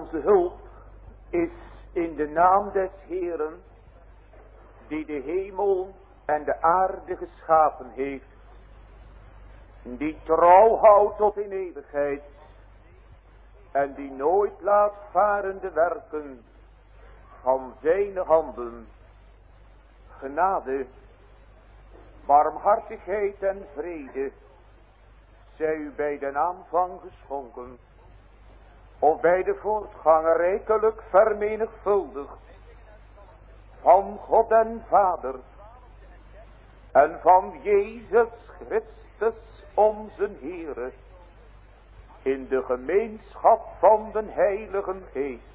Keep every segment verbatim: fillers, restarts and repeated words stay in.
onze hulp is in de naam des Heeren, die de hemel en de aarde geschapen heeft, die trouw houdt tot in eeuwigheid, en die nooit laat varen de werken van zijn handen. Genade, barmhartigheid en vrede zij u bij de aanvang geschonken, of bij de voortgang rijkelijk vermenigvuldigd, van God en Vader, en van Jezus Christus onze Heere, in de gemeenschap van den Heiligen Geest.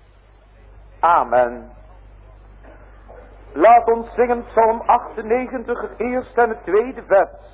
Amen. Laat ons zingen Psalm achtennegentig, het eerste en het tweede vers.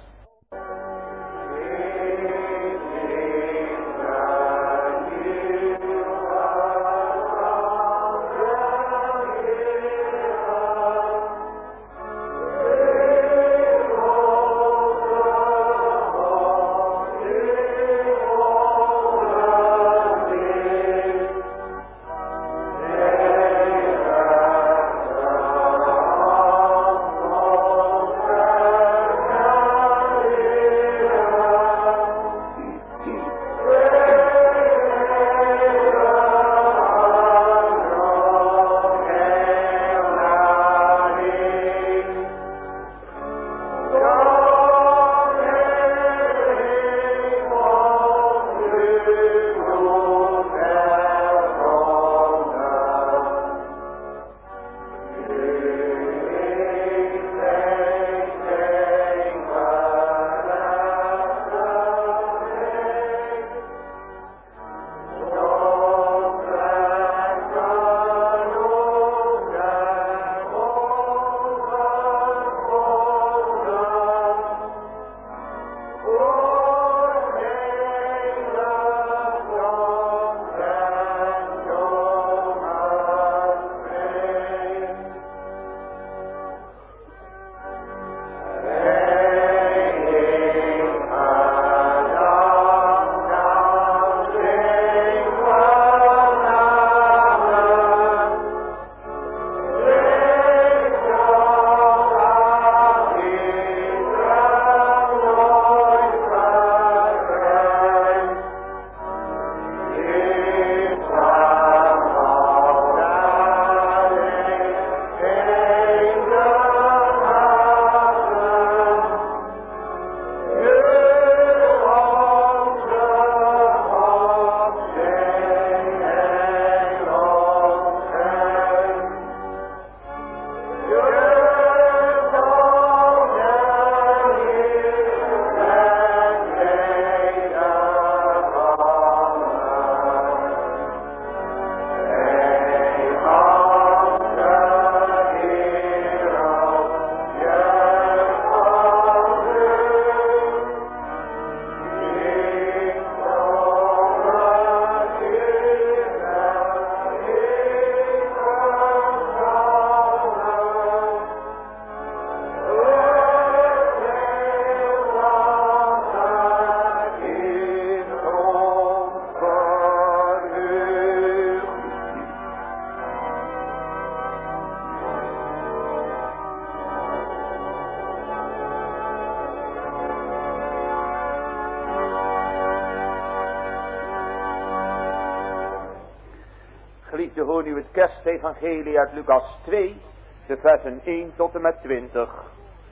Geliefde, hoor nu het kerstevangelie uit Lucas twee, de versen één tot en met twintig.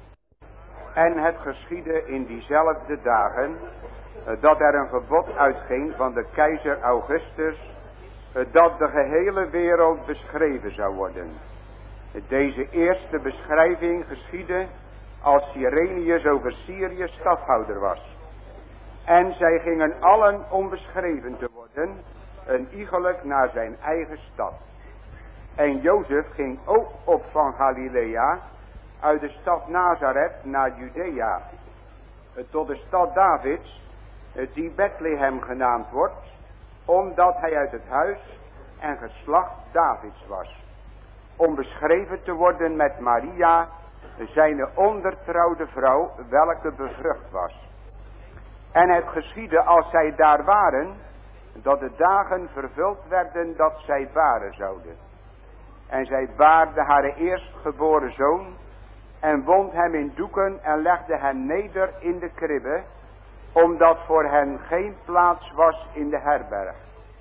En het geschiedde in diezelfde dagen, dat er een gebod uitging van de keizer Augustus, dat de gehele wereld beschreven zou worden. Deze eerste beschrijving geschiedde als Cyrenius over Syrië stadhouder was. En zij gingen allen om beschreven te worden, een iegelijk naar zijn eigen stad. En Jozef ging ook op van Galilea, uit de stad Nazareth naar Judea, tot de stad Davids, die Bethlehem genaamd wordt, omdat hij uit het huis en geslacht Davids was, om beschreven te worden met Maria, zijn ondertrouwde vrouw, welke bevrucht was. En het geschiedde als zij daar waren, dat de dagen vervuld werden dat zij baren zouden. En zij baarde haar eerstgeboren zoon en wond hem in doeken en legde hem neder in de kribbe, omdat voor hen geen plaats was in de herberg.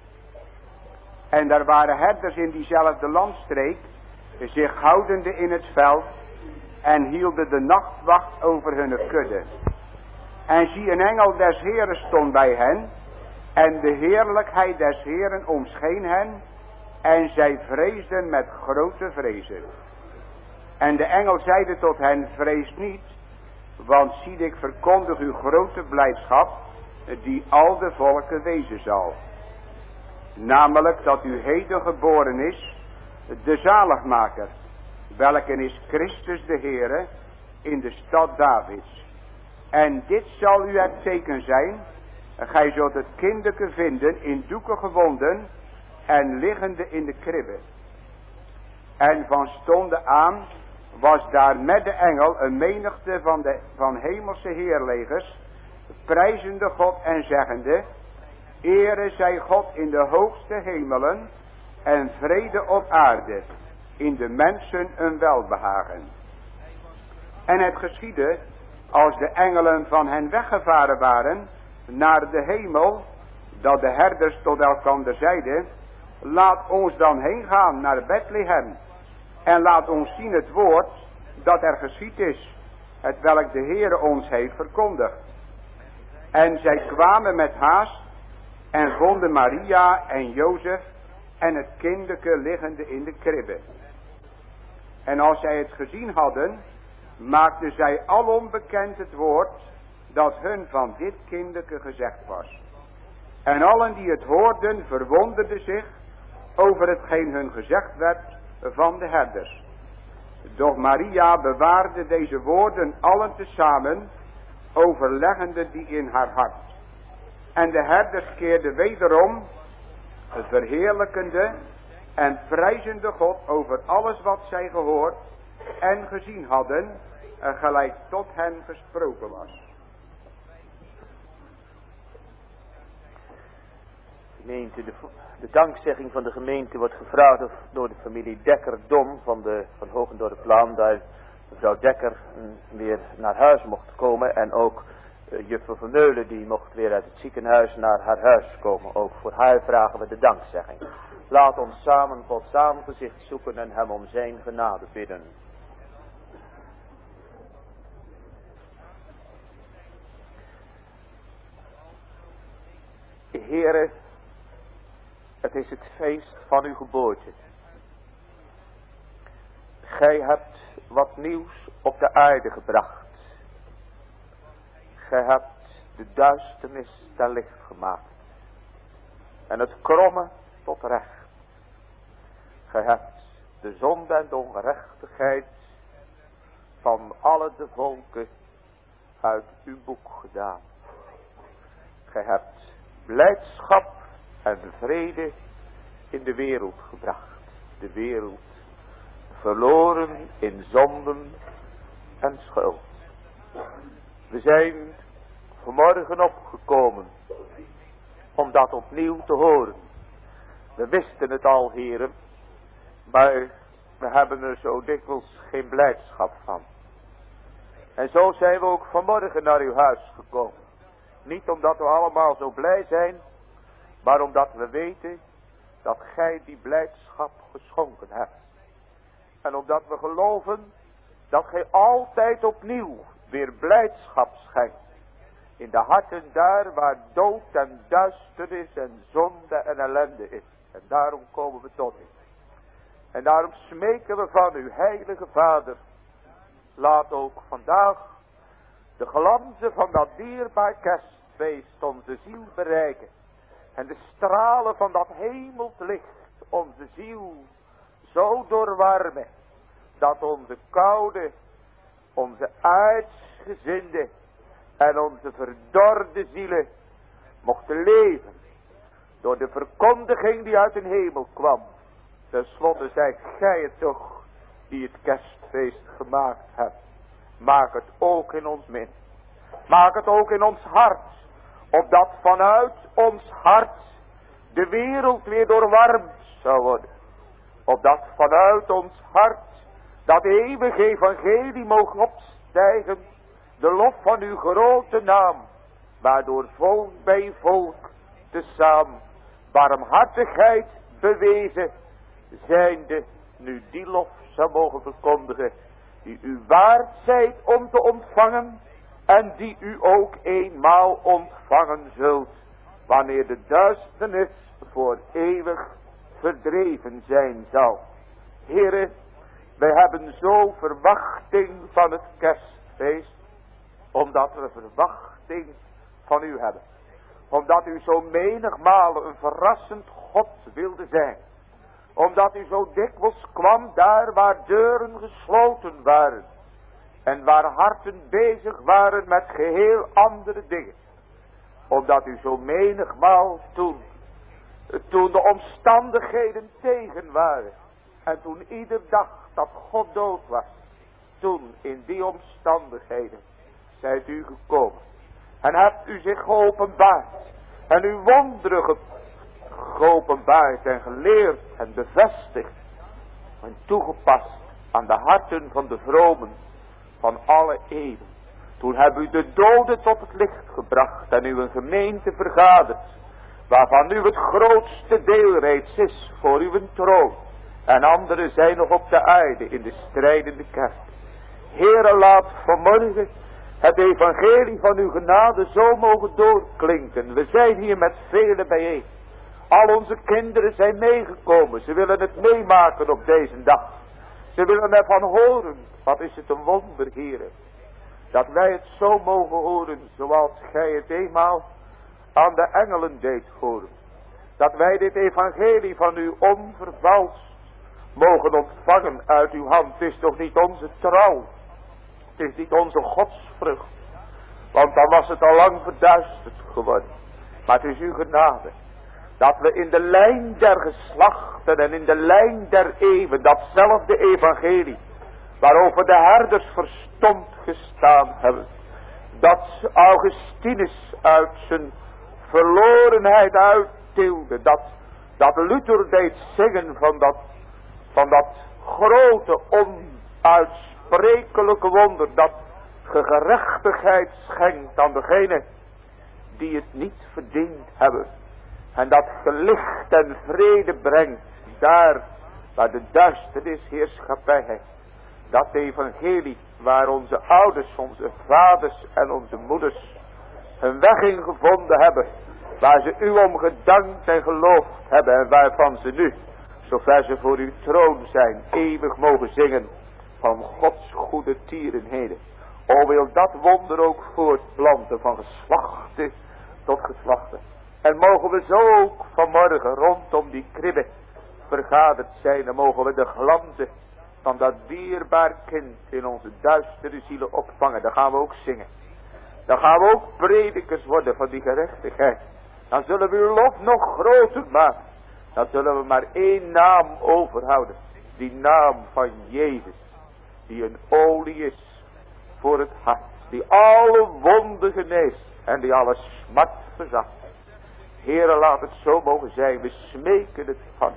En er waren herders in diezelfde landstreek, zich houdende in het veld en hielden de nachtwacht over hun kudde. En zie, een engel des Heren stond bij hen en de heerlijkheid des Heren omscheen hen en zij vreesden met grote vrezen. En de engel zeide tot hen, vrees niet, want zie, ik verkondig u grote blijdschap, die al de volken wezen zal. Namelijk dat u heden geboren is, de zaligmaker, welke is Christus de Heere, in de stad Davids. En dit zal u het teken zijn, gij zult het kinderke vinden in doeken gewonden en liggende in de kribbe. En van stonde aan was daar met de engel een menigte van de van hemelse heerlegers, prijzende God en zeggende, ere zij God in de hoogste hemelen en vrede op aarde, in de mensen een welbehagen. En het geschiedde, als de engelen van hen weggevaren waren naar de hemel, dat de herders tot elkander zeiden, laat ons dan heen gaan naar Bethlehem en laat ons zien het woord dat er geschied is, het welk de Heere ons heeft verkondigd. En zij kwamen met haast en vonden Maria en Jozef en het kinderke liggende in de kribbe. En als zij het gezien hadden, maakten zij alom bekend het woord dat hun van dit kinderke gezegd was. En allen die het hoorden verwonderden zich over hetgeen hun gezegd werd van de herders. Doch Maria bewaarde deze woorden allen tezamen, overleggende die in haar hart. En de herders keerden wederom, verheerlijkende en prijzende God over alles wat zij gehoord en gezien hadden, gelijk tot hen gesproken was. Gemeente, de, de dankzegging van de gemeente wordt gevraagd door de familie Dekker-Dom van, de, van Hogendorplaan, daar mevrouw Dekker weer naar huis mocht komen en ook uh, juffrouw Vermeulen die mocht weer uit het ziekenhuis naar haar huis komen. Ook voor haar vragen we de dankzegging. Laat ons samen Gods aangezicht zoeken en hem om zijn genade bidden. Heere, het is het feest van uw geboorte. Gij hebt wat nieuws op de aarde gebracht. Gij hebt de duisternis ten licht gemaakt. En het kromme tot recht. Gij hebt de zonde en de ongerechtigheid van alle de volken uit uw boek gedaan. Gij hebt blijdschap en vrede in de wereld gebracht. De wereld verloren in zonden en schuld. We zijn vanmorgen opgekomen om dat opnieuw te horen. We wisten het al, heren, maar we hebben er zo dikwijls geen blijdschap van. En zo zijn we ook vanmorgen naar uw huis gekomen. Niet omdat we allemaal zo blij zijn, maar omdat we weten dat gij die blijdschap geschonken hebt. En omdat we geloven dat gij altijd opnieuw weer blijdschap schenkt. In de harten daar waar dood en duisternis en zonde en ellende is. En daarom komen we tot u. En daarom smeken we van u, heilige Vader. Laat ook vandaag de glanzen van dat dierbaar kerstfeest onze ziel bereiken. En de stralen van dat hemels licht onze ziel zo doorwarmen. Dat onze koude, onze aardsgezinde en onze verdorde zielen mochten leven. Door de verkondiging die uit de hemel kwam. Ten slotte zijt gij het toch die het kerstfeest gemaakt hebt. Maak het ook in ons min. Maak het ook in ons hart. Opdat vanuit ons hart de wereld weer doorwarmd zou worden. Opdat vanuit ons hart dat eeuwige evangelie mogen opstijgen, de lof van uw grote naam, waardoor volk bij volk tezamen barmhartigheid bewezen zijnde, nu die lof zou mogen verkondigen, die u waard zijt om te ontvangen en die u ook eenmaal ontvangen zult, wanneer de duisternis voor eeuwig verdreven zijn zal. Heere, wij hebben zo verwachting van het kerstfeest, omdat we verwachting van u hebben. Omdat u zo menigmalen een verrassend God wilde zijn. Omdat u zo dikwijls kwam daar waar deuren gesloten waren. En waar harten bezig waren met geheel andere dingen. Omdat u zo menigmaal toen, toen de omstandigheden tegen waren. En toen ieder dag dat God dood was. Toen in die omstandigheden zijt u gekomen. En hebt u zich geopenbaard. En uw wonderen ge geopenbaard en geleerd en bevestigd. En toegepast aan de harten van de vromen van alle eeuwen. Toen hebt u de doden tot het licht gebracht en u een gemeente vergaderd. Waarvan u het grootste deel reeds is voor uw troon. En anderen zijn nog op de aarde in de strijdende kerk. Heere, laat vanmorgen het evangelie van uw genade zo mogen doorklinken. We zijn hier met velen bijeen. Al onze kinderen zijn meegekomen. Ze willen het meemaken op deze dag. Ze willen ervan horen. Wat is het een wonder, Heere. Dat wij het zo mogen horen zoals gij het eenmaal aan de engelen deed horen. Dat wij dit evangelie van u onvervalst mogen ontvangen uit uw hand. Het is toch niet onze trouw. Het is niet onze godsvrucht. Want dan was het al lang verduisterd geworden. Maar het is uw genade. Dat we in de lijn der geslachten en in de lijn der eeuwen datzelfde evangelie. Waarover de herders verstomd gestaan hebben. Dat Augustinus uit zijn verlorenheid uittilde. Dat, dat Luther deed zingen van dat, van dat grote onuitsprekelijke wonder. Dat ge gerechtigheid schenkt aan degenen die het niet verdiend hebben. En dat ge licht en vrede brengt daar waar de duisternis heerschappij heeft. Dat evangelie waar onze ouders, onze vaders en onze moeders hun weg in gevonden hebben. Waar ze u om gedankt en geloofd hebben. En waarvan ze nu, zover ze voor uw troon zijn, eeuwig mogen zingen van Gods goede tierenheden. O, wil dat wonder ook voortplanten van geslachten tot geslachten. En mogen we zo ook vanmorgen rondom die kribbe vergaderd zijn. En mogen we de glanzen van dat dierbaar kind in onze duistere zielen opvangen. Dan gaan we ook zingen. Dan gaan we ook predikers worden van die gerechtigheid. Dan zullen we uw lof nog groter maken. Dan zullen we maar één naam overhouden. Die naam van Jezus. Die een olie is voor het hart. Die alle wonden geneest. En die alle smart verzacht. Heere, laat het zo mogen zijn. We smeken het van.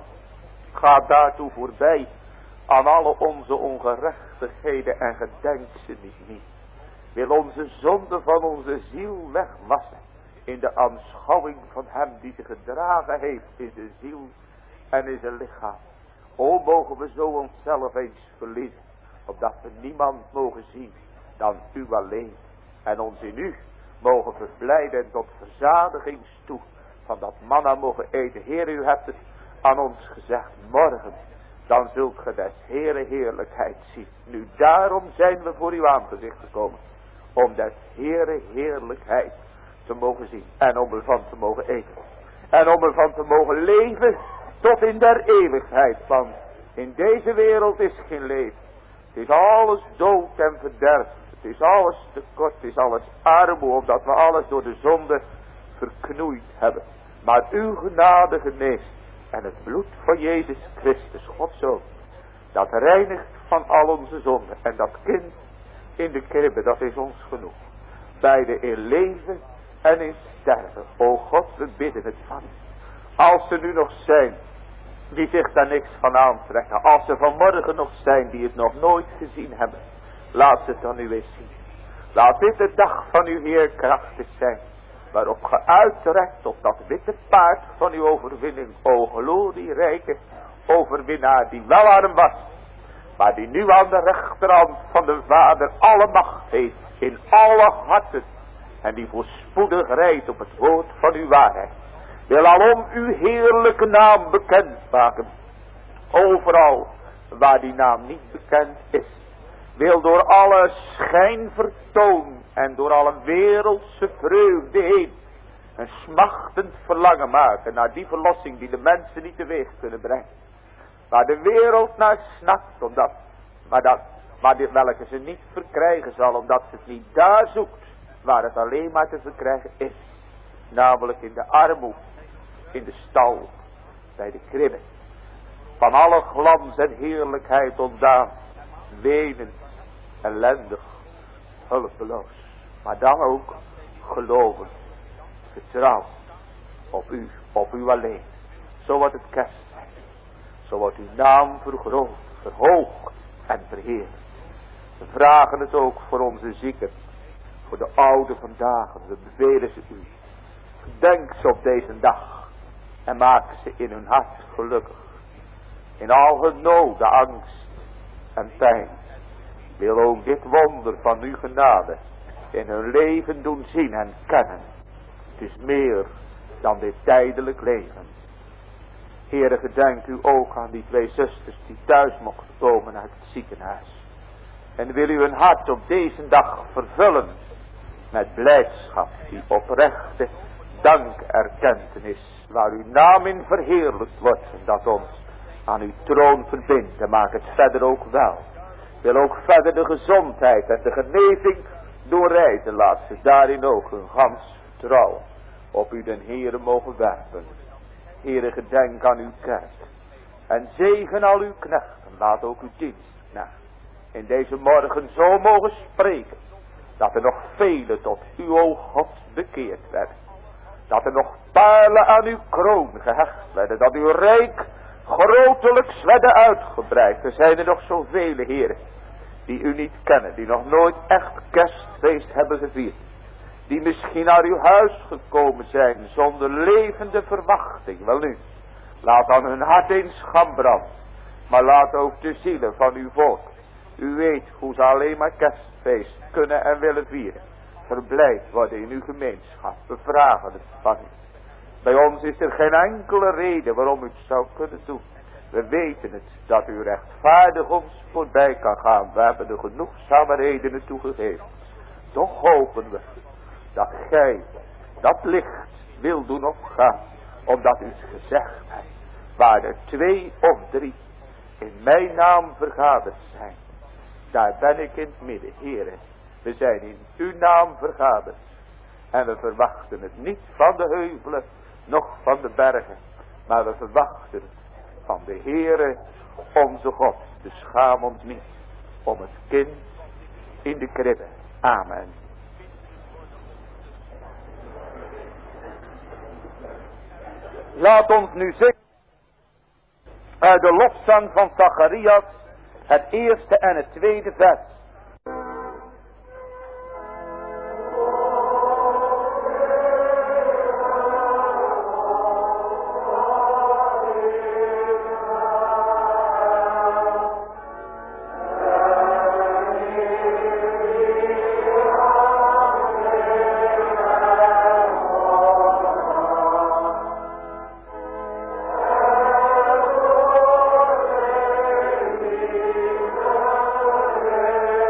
Ga daartoe voorbij. Aan alle onze ongerechtigheden en gedenk ze niet. Wil onze zonde van onze ziel wegwassen. In de aanschouwing van hem die ze gedragen heeft in de ziel en in zijn lichaam. O, mogen we zo onszelf eens verliezen. Opdat we niemand mogen zien dan u alleen. En ons in u mogen verblijden tot verzadigingstoe. Van dat manna mogen eten. Heer, u hebt het aan ons gezegd. Morgen, dan zult ge des Heere heerlijkheid zien. Nu daarom zijn we voor uw aangezicht gekomen. Om des Heere heerlijkheid te mogen zien. En om ervan te mogen eten. En om ervan te mogen leven tot in der eeuwigheid. Want in deze wereld is geen leven. Het is alles dood en verderf. Het is alles tekort. Het is alles armoede. Omdat we alles door de zonde verknoeid hebben. Maar uw genade geneest. En het bloed van Jezus Christus, Gods Zoon. Dat reinigt van al onze zonden. En dat kind in de kribbe, dat is ons genoeg. Beide in leven en in sterven. O God, we bidden het van u. Als er nu nog zijn die zich daar niks van aantrekken. Als er vanmorgen nog zijn die het nog nooit gezien hebben. Laat ze het dan nu eens zien. Laat dit de dag van uw Heer krachtig zijn. Waarop ge uitrekt op dat witte paard van uw overwinning. O glorierijke overwinnaar die wel arm was. Maar die nu aan de rechterhand van de Vader alle macht heeft. In alle harten. En die voorspoedig rijdt op het woord van uw waarheid. Wil alom uw heerlijke naam bekend maken. Overal waar die naam niet bekend is. Wil door alle schijnvertoon en door alle wereldse vreugde heen. Een smachtend verlangen maken naar die verlossing die de mensen niet teweeg kunnen brengen. Waar de wereld naar snakt, omdat, maar, dat, maar dit welke ze niet verkrijgen zal, omdat ze het niet daar zoekt. Waar het alleen maar te verkrijgen is. Namelijk in de armoede. In de stal. Bij de kribben. Van alle glans en heerlijkheid ontdaan. Wenend. Ellendig. Hulpeloos. Maar dan ook gelovend. Vertrouwd. Op u. Op u alleen. Zo wordt het kerst zijn. Zo wordt uw naam vergroot. Verhoogd. En verheerlijkt. We vragen het ook voor onze zieken. Voor de oude vandaag. We bevelen ze u. Denk ze op deze dag. En maak ze in hun hart gelukkig. In al hun nood, angst en pijn. Wil ook dit wonder van uw genade. In hun leven doen zien en kennen. Het is meer dan dit tijdelijk leven. Heere, gedenk u ook aan die twee zusters die thuis mochten komen uit het ziekenhuis. En wil u hun hart op deze dag vervullen. Met blijdschap die oprechte dankerkentenis. Waar uw naam in verheerlijkt wordt. En dat ons aan uw troon verbindt. En maak het verder ook wel. Wil ook verder de gezondheid en de genezing doorrijden. Laat ze daarin ook hun gans vertrouwen. Op u den Heere mogen werpen. Heere, gedenk aan uw kerk. En zegen al uw knechten. Laat ook uw dienstknecht in deze morgen zo mogen spreken. Dat er nog velen tot uw o God bekeerd werden. Dat er nog pijlen aan uw kroon gehecht werden. Dat uw rijk grotelijks werden uitgebreid. Er zijn er nog zoveel, heren, die u niet kennen. Die nog nooit echt kerstfeest hebben gevierd. Die misschien naar uw huis gekomen zijn zonder levende verwachting. Wel nu, laat aan hun hart eens gaan branden. Maar laat ook de zielen van uw volk. U weet hoe ze alleen maar kerstfeest kunnen en willen vieren. Verblijd worden in uw gemeenschap. We vragen het van u. Bij ons is er geen enkele reden waarom u het zou kunnen doen. We weten het, dat u rechtvaardig ons voorbij kan gaan. We hebben er genoegzame redenen toegegeven. Toch hopen we dat gij dat licht wil doen opgaan. Omdat u het gezegd hebt. Waar er twee of drie in mijn naam vergaderd zijn. Daar ben ik in het midden, heren. We zijn in uw naam vergaderd. En we verwachten het niet van de heuvelen, noch van de bergen. Maar we verwachten het van de Heere, onze God. Dus schaam ons niet om het kind in de kribbe. Amen. Laat ons nu zingen uit de lofzang van Zacharias, het eerste en het tweede vers. Amen.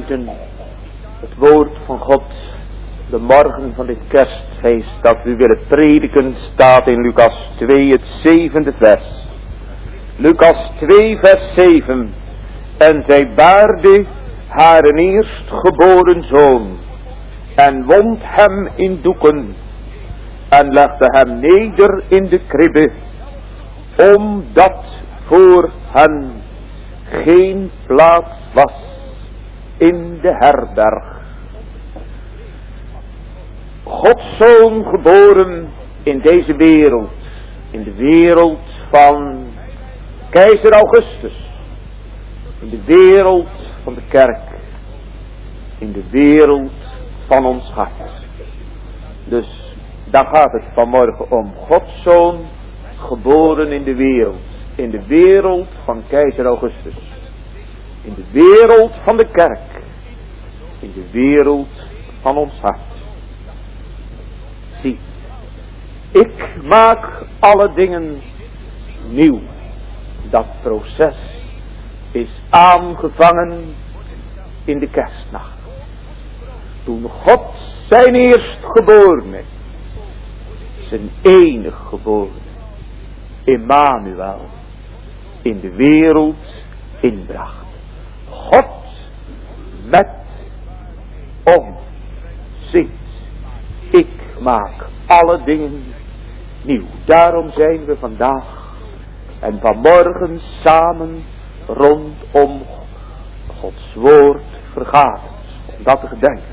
sluiten het woord van God, de morgen van dit kerstfeest dat we willen prediken, staat in Lucas twee, het zevende vers. Lucas twee, vers zeven. En zij baarde haar eerstgeboren zoon en wond hem in doeken en legde hem neder in de kribbe, omdat voor hen geen plaats was in de herberg. Gods zoon geboren in deze wereld, in de wereld van keizer Augustus, in de wereld van de kerk, in de wereld van ons hart. Dus daar gaat het vanmorgen om. Gods zoon geboren in de wereld, in de wereld van keizer Augustus, in de wereld van de kerk, in de wereld van ons hart. Zie, ik maak alle dingen nieuw. Dat proces is aangevangen in de kerstnacht. Toen God zijn eerstgeborene, zijn enig geborene, Emmanuel, in de wereld inbracht. God met ons. Ziet, ik maak alle dingen nieuw. Daarom zijn we vandaag en vanmorgen samen rondom Gods woord vergaderd. Om dat te gedenken.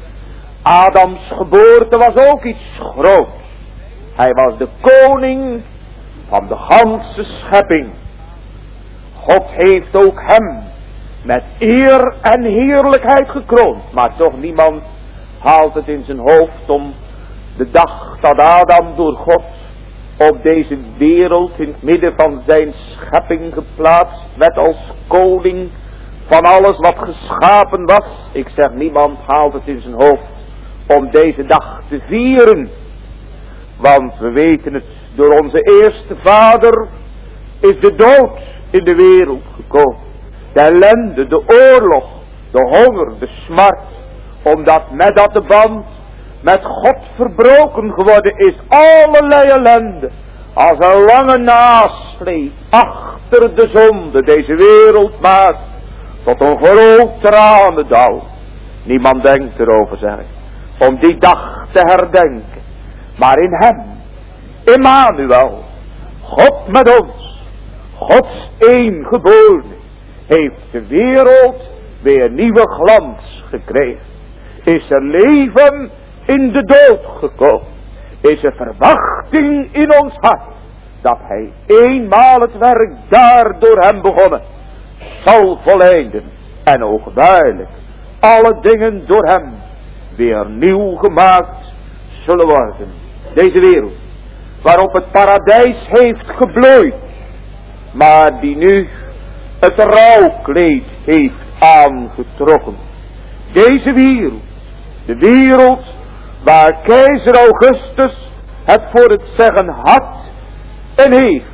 Adams geboorte was ook iets groots. Hij was de koning van de ganse schepping. God heeft ook hem met eer en heerlijkheid gekroond. Maar toch niemand haalt het in zijn hoofd om de dag dat Adam door God op deze wereld in het midden van zijn schepping geplaatst werd als koning van alles wat geschapen was. Ik zeg, niemand haalt het in zijn hoofd om deze dag te vieren. Want we weten het, door onze eerste vader is de dood in de wereld gekomen. De ellende, de oorlog, de honger, de smart. Omdat met dat de band met God verbroken geworden is, allerlei ellende als een lange nasleep achter de zonde deze wereld maakt tot een groot tranendal. Niemand denkt erover, zeg ik, om die dag te herdenken. Maar in hem, Emmanuel, God met ons, Gods eengeborene, heeft de wereld weer nieuwe glans gekregen. Is er leven in de dood gekomen. Is er verwachting in ons hart. Dat hij eenmaal het werk daar door hem begonnen zal volleinden. En ook duidelijk alle dingen door hem weer nieuw gemaakt zullen worden. Deze wereld waarop het paradijs heeft gebloeid. Maar die nu het rouwkleed heeft aangetrokken. Deze wereld. De wereld waar keizer Augustus het voor het zeggen had en heeft.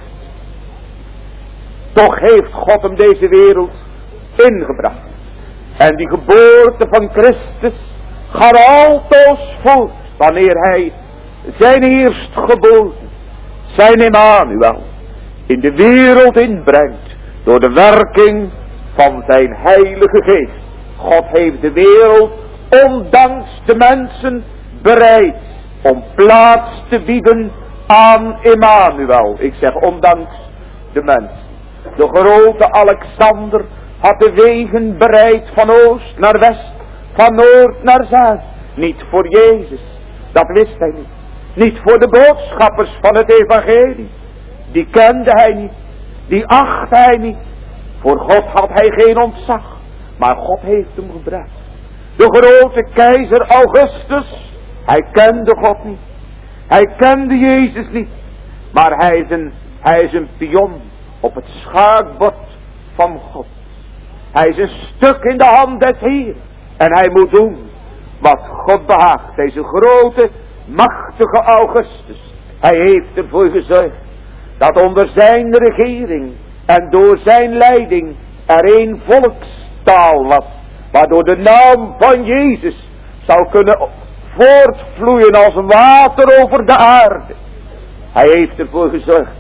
Toch heeft God hem deze wereld ingebracht. En die geboorte van Christus gaat altoos voort wanneer hij zijn eerstgeboorte, zijn Emmanuel, in de wereld inbrengt door de werking van zijn heilige geest. God heeft de wereld ondanks de mensen bereid om plaats te bieden aan Emmanuel. Ik zeg ondanks de mensen. De grote Alexander had de wegen bereid van oost naar west, van noord naar zuid. Niet voor Jezus, dat wist hij niet. Niet voor de boodschappers van het evangelie. Die kende hij niet. Die achtte hij niet. Voor God had hij geen ontzag. Maar God heeft hem gebracht. De grote keizer Augustus, hij kende God niet. Hij kende Jezus niet. Maar hij is een, hij is een pion op het schaakbord van God. Hij is een stuk in de hand des Heeren. En hij moet doen wat God behaagt. Deze grote, machtige Augustus. Hij heeft ervoor gezorgd dat onder zijn regering en door zijn leiding er één volkstaal was. waardoor de naam van Jezus zal kunnen voortvloeien als water over de aarde. Hij heeft ervoor gezorgd.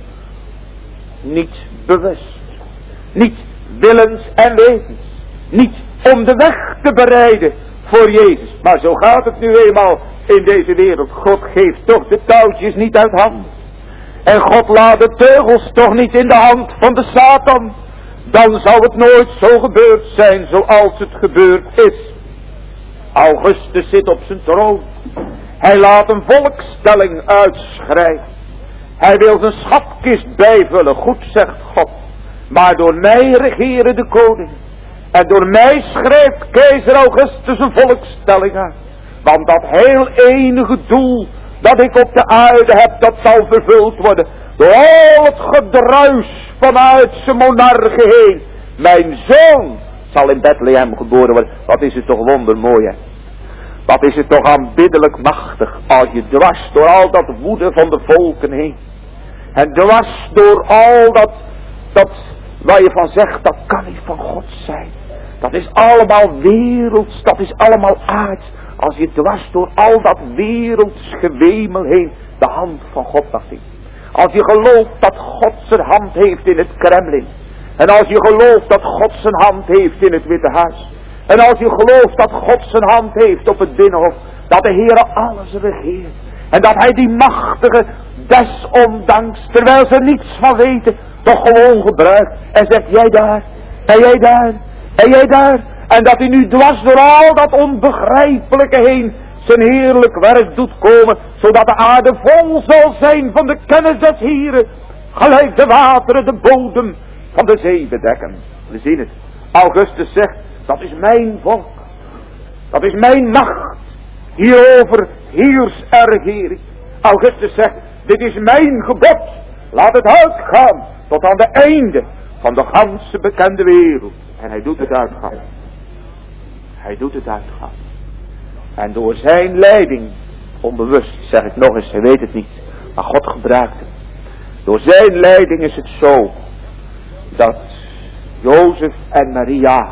Niet bewust. Niet willens en wetens. Niet om de weg te bereiden voor Jezus. Maar zo gaat het nu eenmaal in deze wereld. God geeft toch de touwtjes niet uit handen. En God laat de teugels toch niet in de hand van de Satan. Dan zou het nooit zo gebeurd zijn zoals het gebeurd is. Augustus zit op zijn troon. Hij laat een volkstelling uitschrijven. Hij wil zijn schatkist bijvullen. Goed, zegt God. Maar door mij regeren de koning. En door mij schrijft keizer Augustus een volkstelling uit. Want dat heel enige doel dat ik op de aarde heb, dat zal vervuld worden. Door al het gedruis vanuit zijn monarchen heen. Mijn zoon zal in Bethlehem geboren worden. Wat is het toch wondermooi, hè? Wat is het toch aanbiddelijk machtig. Als je dwars door al dat woede van de volken heen. En dwars door al dat, dat waar je van zegt, dat kan niet van God zijn. Dat is allemaal werelds, dat is allemaal aards. Als je dwars door al dat werelds gewemel heen de hand van God mag zien. Als je gelooft dat God zijn hand heeft in het Kremlin. En als je gelooft dat God zijn hand heeft in het Witte Huis. En als je gelooft dat God zijn hand heeft op het Binnenhof. Dat de Heere alles regeert. En dat hij die machtige desondanks, terwijl ze niets van weten, toch gewoon gebruikt. En zegt, jij daar, en jij daar, en jij daar. En dat hij nu dwars door al dat onbegrijpelijke heen zijn heerlijk werk doet komen. Zodat de aarde vol zal zijn van de kennis des Heren. Gelijk de wateren de bodem van de zee bedekken. We zien het. Augustus zegt, dat is mijn volk. Dat is mijn macht. Hierover heers en regering. Augustus zegt, dit is mijn gebod. Laat het uitgaan tot aan de einde van de ganse bekende wereld. En hij doet het uitgaan. Hij doet het uitgaan. En door zijn leiding, onbewust zeg ik nog eens, hij weet het niet, maar God gebruikt hem. Door zijn leiding is het zo, dat Jozef en Maria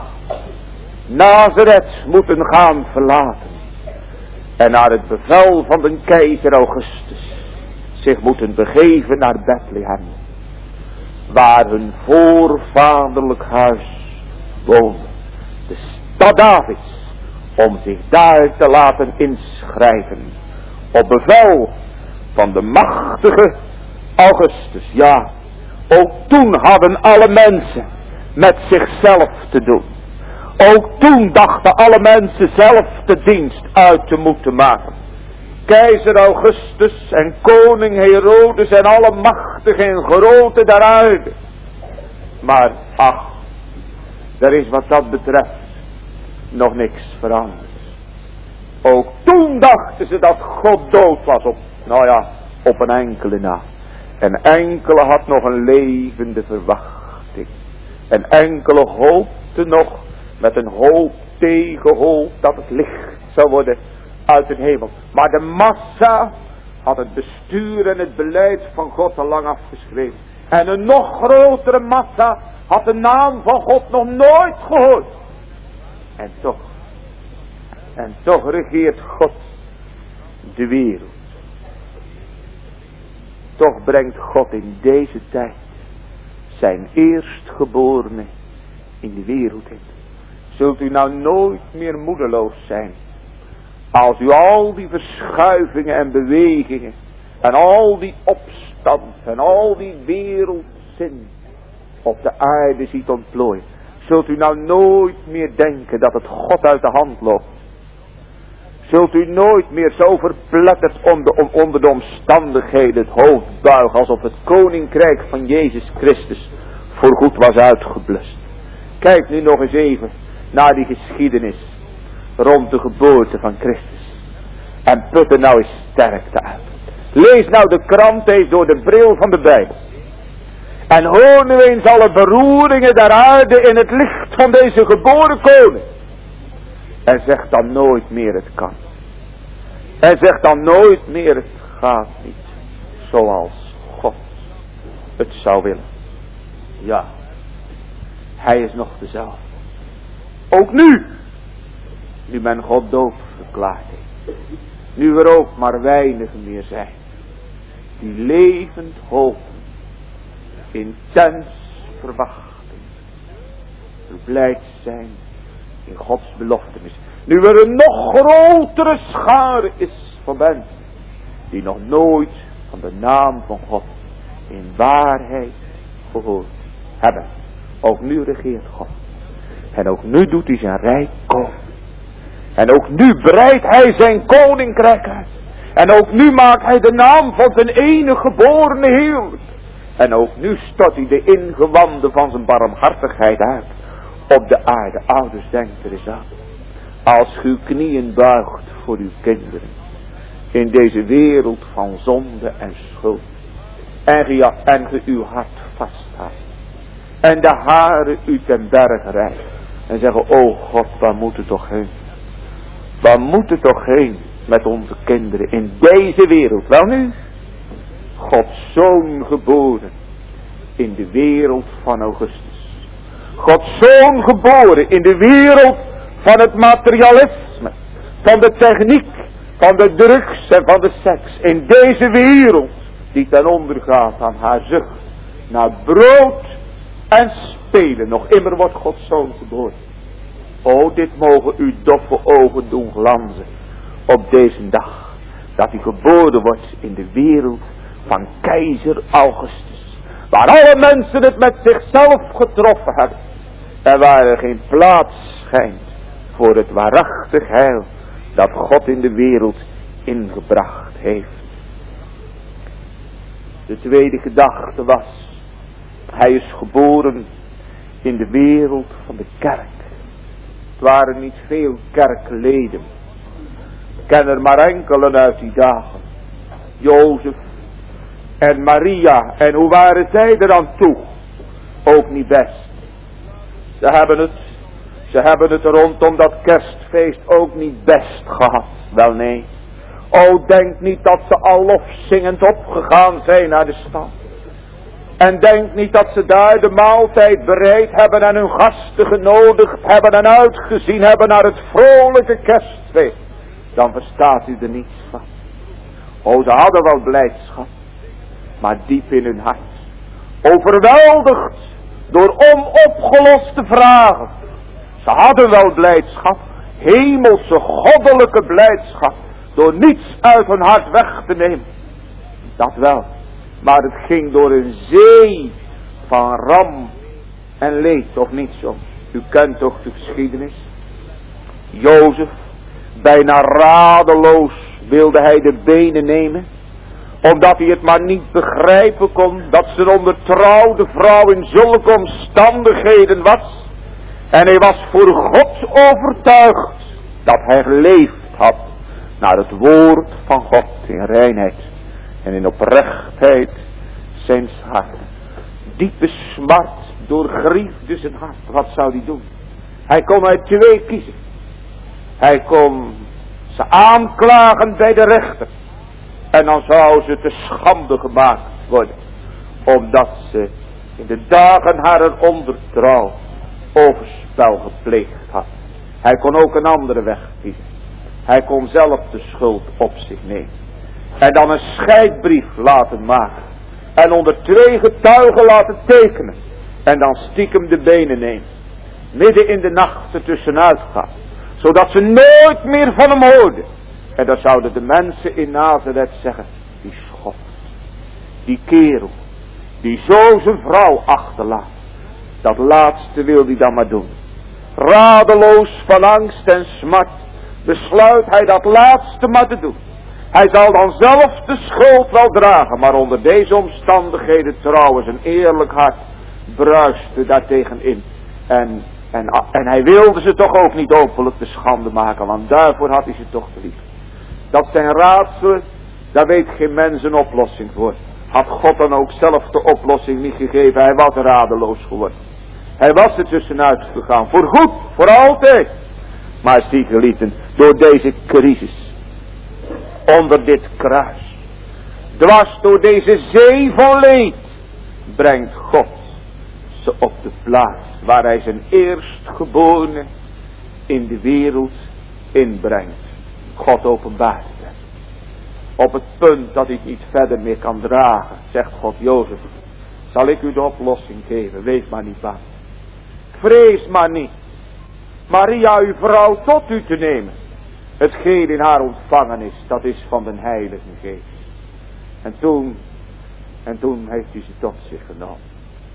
Nazareth moeten gaan verlaten. En naar het bevel van de keizer Augustus zich moeten begeven naar Bethlehem. Waar hun voorvaderlijk huis woonde. De stad Davids. Om zich daar te laten inschrijven. Op bevel van de machtige Augustus. Ja, ook toen hadden alle mensen met zichzelf te doen. Ook toen dachten alle mensen zelf de dienst uit te moeten maken. Keizer Augustus en koning Herodes en alle machtigen en grote der aarde. Maar ach, er is wat dat betreft nog niks veranderd. Ook toen dachten ze dat God dood was op, nou ja, op een enkele na. En enkele had nog een levende verwachting. En enkele hoopte nog met een hoop tegenhoop dat het licht zou worden uit de hemel. Maar de massa had het bestuur en het beleid van God al lang afgeschreven. En een nog grotere massa had de naam van God nog nooit gehoord. En toch, en toch regeert God de wereld. Toch brengt God in deze tijd zijn eerstgeborene in de wereld in. Zult u nou nooit meer moedeloos zijn. Als u al die verschuivingen en bewegingen. En al die opstand. En al die wereldzin. Op de aarde ziet ontplooien. Zult u nou nooit meer denken dat het God uit de hand loopt. Zult u nooit meer zo verpletterd onder, onder de omstandigheden het hoofd buigen. Alsof het koninkrijk van Jezus Christus voorgoed was uitgeblust. Kijk nu nog eens even naar die geschiedenis rond de geboorte van Christus. En put er nou eens sterkte uit. Lees nou de krant eens door de bril van de Bijbel. En hoor nu eens alle beroeringen der aarde in het licht van deze geboren koning. En zeg dan nooit meer het kan. En zeg dan nooit meer het gaat niet zoals God het zou willen. Ja, hij is nog dezelfde. Ook nu nu men God dood verklaard heeft. Nu er ook maar weinigen meer zijn. Die levend hopen. Intens verwachten. Verblijd zijn in Gods beloftenis. Nu er een nog grotere schare is van mensen. Die nog nooit van de naam van God in waarheid gehoord hebben. Ook nu regeert God. En ook nu doet hij zijn rijk komen. En ook nu breidt hij zijn koninkrijk uit. En ook nu maakt hij de naam van zijn enige geborene heerlijk. En ook nu stort hij de ingewanden van zijn barmhartigheid uit. Op de aarde. Ouders, denkt er eens aan. Als ge uw knieën buigt voor uw kinderen. In deze wereld van zonde en schuld. En ge, en ge uw hart vasthoudt. En de haren u ten berg rijdt. En zeggen, o God, waar moet het toch heen? Waar moet het toch heen met onze kinderen in deze wereld? Wel nu, Gods Zoon geboren in de wereld van Augustus. Gods Zoon geboren in de wereld van het materialisme, van de techniek, van de drugs en van de seks. In deze wereld die ten onder gaat aan haar zucht naar brood en spelen. Nog immer wordt Gods Zoon geboren. O, dit mogen uw doffe ogen doen glanzen op deze dag. Dat hij geboren wordt in de wereld van keizer Augustus. Waar alle mensen het met zichzelf getroffen hebben. En waar er geen plaats schijnt voor het waarachtig heil dat God in de wereld ingebracht heeft. De tweede gedachte was, hij is geboren in de wereld van de kerk. Het waren niet veel kerkleden. Ik ken er maar enkelen uit die dagen. Jozef en Maria. En hoe waren zij er aan toe? Ook niet best. Ze hebben het, ze hebben het rondom dat kerstfeest ook niet best gehad. Wel nee. O, denk niet dat ze al lofzingend opgegaan zijn naar de stad. En denk niet dat ze daar de maaltijd bereid hebben en hun gasten genodigd hebben en uitgezien hebben naar het vrolijke kerstfeest. Dan verstaat u er niets van. O, ze hadden wel blijdschap, maar diep in hun hart. Overweldigd door onopgeloste vragen. Ze hadden wel blijdschap, hemelse, goddelijke blijdschap, door niets uit hun hart weg te nemen. Dat wel. Maar het ging door een zee van ram en leed, of niet zo? U kent toch de geschiedenis? Jozef, bijna radeloos wilde hij de benen nemen. Omdat hij het maar niet begrijpen kon dat zijn ondertrouwde vrouw in zulke omstandigheden was. En hij was voor God overtuigd dat hij geleefd had naar het woord van God in reinheid. En in oprechtheid zijn hart. Diepe smart doorgriefde zijn hart. Wat zou hij doen? Hij kon uit twee kiezen. Hij kon ze aanklagen bij de rechter. En dan zou ze te schande gemaakt worden. Omdat ze in de dagen haar ondertrouw overspel gepleegd had. Hij kon ook een andere weg kiezen. Hij kon zelf de schuld op zich nemen. En dan een scheidbrief laten maken. En onder twee getuigen laten tekenen. En dan stiekem de benen nemen. Midden in de nacht er tussenuit gaan. Zodat ze nooit meer van hem hoorden. En dan zouden de mensen in Nazareth zeggen. Die schot. Die kerel. Die zo zijn vrouw achterlaat. Dat laatste wil hij dan maar doen. Radeloos van angst en smart. Besluit hij dat laatste maar te doen. Hij zal dan zelf de schuld wel dragen. Maar onder deze omstandigheden trouwens een eerlijk hart bruiste daartegen in. En, en, en hij wilde ze toch ook niet openlijk te schande maken. Want daarvoor had hij ze toch te lief. Dat zijn raadselen, daar weet geen mens een oplossing voor. Had God dan ook zelf de oplossing niet gegeven. Hij was radeloos geworden. Hij was er tussenuit gegaan. Voor goed, voor altijd. Maar zie geliefden, door deze crisis. Onder dit kruis. Dwars door deze zee van leed. Brengt God ze op de plaats waar hij zijn eerstgeborene in de wereld inbrengt. God openbaart het. Op het punt dat ik niet verder meer kan dragen, zegt God: Jozef, zal ik u de oplossing geven. Wees maar niet bang. Vrees maar niet. Maria, uw vrouw, tot u te nemen. Hetgeen in haar ontvangen is, dat is van de Heilige Geest. En toen, en toen heeft hij ze tot zich genomen.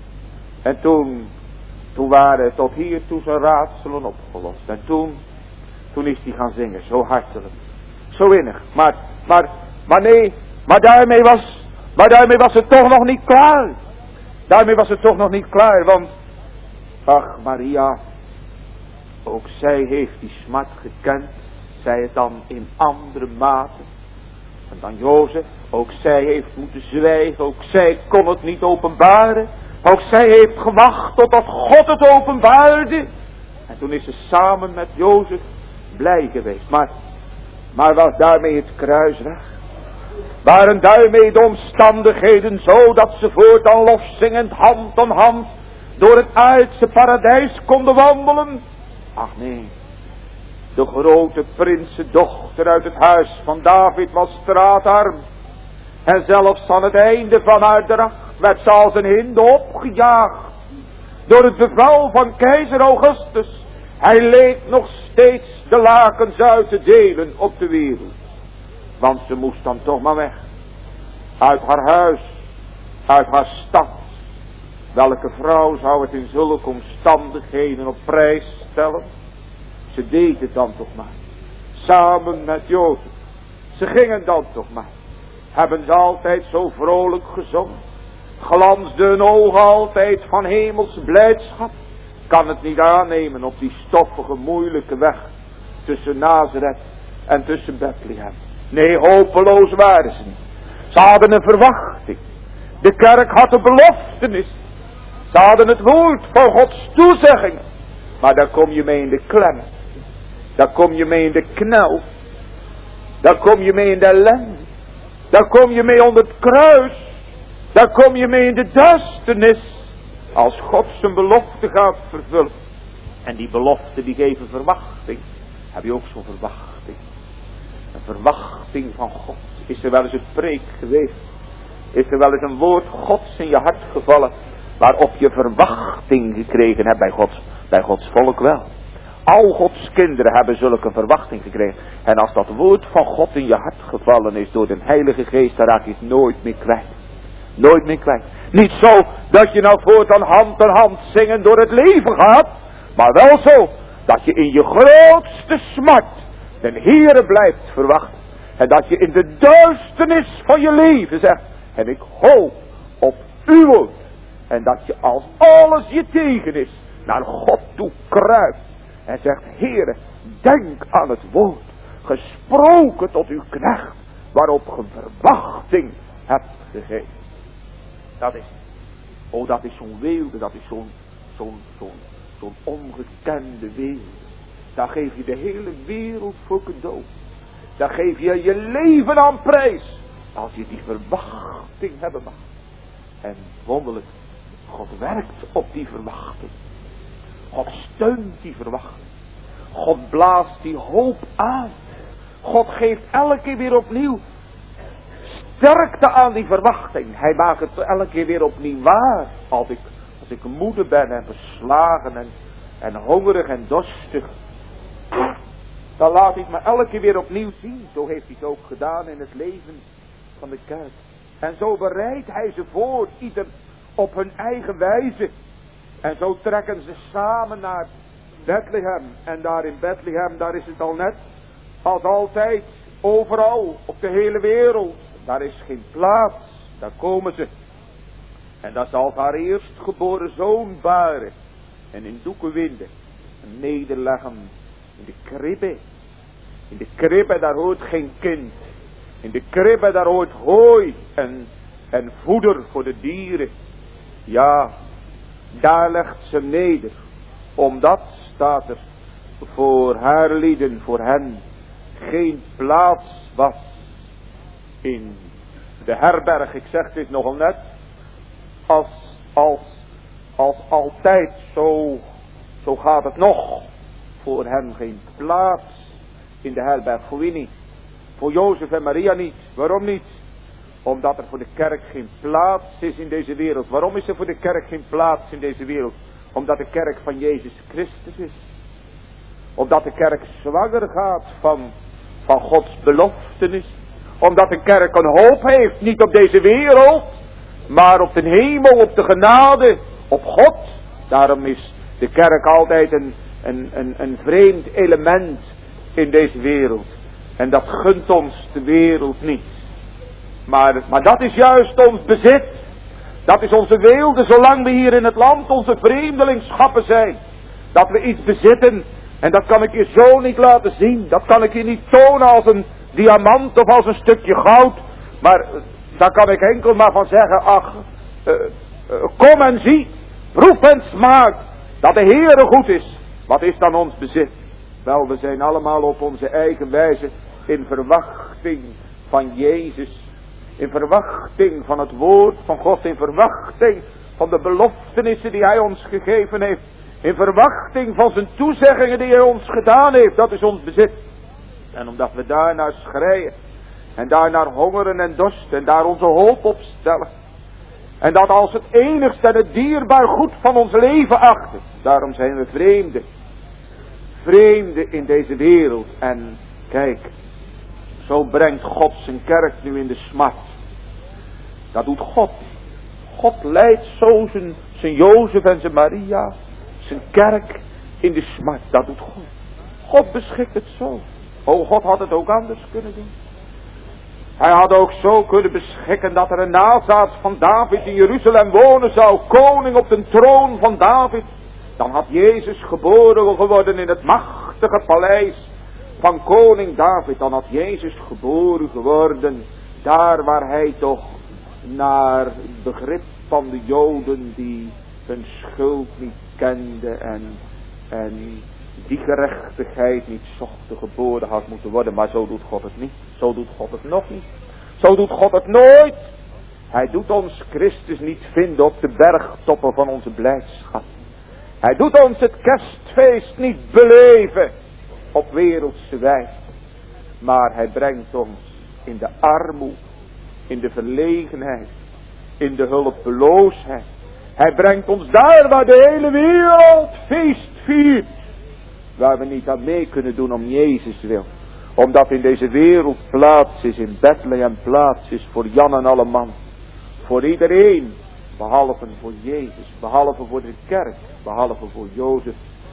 En toen, toen waren tot hier toe zijn raadselen opgelost. En toen, toen is hij gaan zingen, zo hartelijk, zo innig. Maar, maar, maar nee, maar daarmee was, maar daarmee was het toch nog niet klaar. Daarmee was het toch nog niet klaar, want, ach Maria, ook zij heeft die smart gekend. Zij het dan in andere mate. En dan Jozef, ook zij heeft moeten zwijgen. Ook zij kon het niet openbaren. Ook zij heeft gewacht totdat God het openbaarde. En toen is ze samen met Jozef blij geweest. Maar, maar was daarmee het kruis weg? Waren daarmee de omstandigheden zo dat ze voortaan lofzingend hand aan hand door het aardse paradijs konden wandelen? Ach nee. De grote prinsendochter uit het huis van David was straatarm. En zelfs aan het einde van haar dracht werd ze als een hinde opgejaagd. Door het bevel van keizer Augustus. Hij leek nog steeds de lakens uit te delen op de wereld. Want ze moest dan toch maar weg. Uit haar huis. Uit haar stad. Welke vrouw zou het in zulke omstandigheden op prijs stellen? Ze deed het dan toch maar. Samen met Jozef. Ze gingen dan toch maar. Hebben ze altijd zo vrolijk gezongen. Glansde hun ogen altijd van hemelse blijdschap. Kan het niet aannemen op die stoffige moeilijke weg. Tussen Nazareth en tussen Bethlehem. Nee, hopeloos waren ze niet. Ze hadden een verwachting. De kerk had een beloftenis. Ze hadden het woord van Gods toezeggingen. Maar daar kom je mee in de klem. Daar kom je mee in de knel. Daar kom je mee in de ellende. Daar kom je mee onder het kruis. Daar kom je mee in de duisternis. Als God zijn belofte gaat vervullen. En die belofte die geven verwachting. Heb je ook zo'n verwachting? Een verwachting van God. Is er wel eens een preek geweest? Is er wel eens een woord Gods in je hart gevallen? Waarop je verwachting gekregen hebt bij Gods, bij Gods volk wel. Al Gods kinderen hebben zulke verwachting gekregen. En als dat woord van God in je hart gevallen is door de Heilige Geest, dan raak je het nooit meer kwijt. Nooit meer kwijt. Niet zo dat je nou voortaan hand aan hand zingen door het leven gaat. Maar wel zo dat je in je grootste smart de Heere blijft verwachten. En dat je in de duisternis van je leven zegt: en ik hoop op uw woord. En dat je als alles je tegen is, naar God toe kruipt. En zegt: Heere, denk aan het woord, gesproken tot uw knecht, waarop ge verwachting hebt gegeven. Dat is, oh dat is zo'n weelde, dat is zo'n, zo'n, zo'n, zo'n ongekende weelde. Daar geef je de hele wereld voor cadeau. Daar geef je je leven aan prijs. Als je die verwachting hebben mag. En wonderlijk, God werkt op die verwachting. God steunt die verwachting. God blaast die hoop aan. God geeft elke keer weer opnieuw sterkte aan die verwachting. Hij maakt het elke keer weer opnieuw waar. Als ik, als ik moede ben en verslagen en, en hongerig en dorstig. Dan laat hij het me elke keer weer opnieuw zien. Zo heeft hij het ook gedaan in het leven van de kerk. En zo bereidt hij ze voor, ieder op hun eigen wijze. En zo trekken ze samen naar Bethlehem. En daar in Bethlehem, daar is het al net als altijd, overal, op de hele wereld. Daar is geen plaats, daar komen ze. En daar zal haar eerstgeboren zoon baren. En in doeken winden, en nederleggen in de kribbe. In de kribbe, daar hoort geen kind. In de kribbe, daar hoort hooi en, en voeder voor de dieren. Ja, daar legt ze neder. Omdat, staat er, voor haar lieden, voor hen, geen plaats was in de herberg. Ik zeg dit nogal net. Als, als, als altijd, zo, zo gaat het nog. Voor hen geen plaats in de herberg. Voor wie niet? Voor Jozef en Maria niet. Waarom niet? Omdat er voor de kerk geen plaats is in deze wereld. Waarom is er voor de kerk geen plaats in deze wereld? Omdat de kerk van Jezus Christus is. Omdat de kerk zwanger gaat van, van Gods beloftenis. Omdat de kerk een hoop heeft, niet op deze wereld, maar op de hemel, op de genade, op God. Daarom is de kerk altijd een, een, een, een vreemd element in deze wereld. En dat gunt ons de wereld niet. Maar, maar dat is juist ons bezit. Dat is onze weelde, zolang we hier in het land onze vreemdelingschappen zijn. Dat we iets bezitten. En dat kan ik je zo niet laten zien. Dat kan ik je niet tonen als een diamant of als een stukje goud. Maar daar kan ik enkel maar van zeggen, ach, uh, uh, kom en zie, proef en smaak, dat de Heere goed is. Wat is dan ons bezit? Wel, we zijn allemaal op onze eigen wijze in verwachting van Jezus. In verwachting van het woord van God. In verwachting van de beloftenissen die Hij ons gegeven heeft. In verwachting van zijn toezeggingen die Hij ons gedaan heeft. Dat is ons bezit. En omdat we daarnaar schreien. En daarnaar hongeren en dorsten. En daar onze hoop op stellen. En dat als het enigste en het dierbaar goed van ons leven achten. Daarom zijn we vreemden. Vreemden in deze wereld. En kijk. Zo brengt God zijn kerk nu in de smart. Dat doet God. God leidt zo zijn, zijn Jozef en zijn Maria. Zijn kerk in de smart. Dat doet God. God beschikt het zo. Oh, God had het ook anders kunnen doen. Hij had ook zo kunnen beschikken dat er een nazaat van David in Jeruzalem wonen zou. Koning op de troon van David. Dan had Jezus geboren geworden in het machtige paleis van koning David. Dan had Jezus geboren geworden daar waar hij toch naar het begrip van de Joden die hun schuld niet kenden en, en die gerechtigheid niet zochten geboren had moeten worden. Maar zo doet God het niet. Zo doet God het nog niet. Zo doet God het nooit. Hij doet ons Christus niet vinden op de bergtoppen van onze blijdschap. Hij doet ons het kerstfeest niet beleven op wereldse wijze. Maar hij brengt ons in de armoede, in de verlegenheid, in de hulpeloosheid. Hij brengt ons daar waar de hele wereld feest viert. Waar we niet aan mee kunnen doen om Jezus wil. Omdat in deze wereld plaats is, in Bethlehem plaats is voor Jan en alle man. Voor iedereen, behalve voor Jezus, behalve voor de kerk, behalve voor Jozef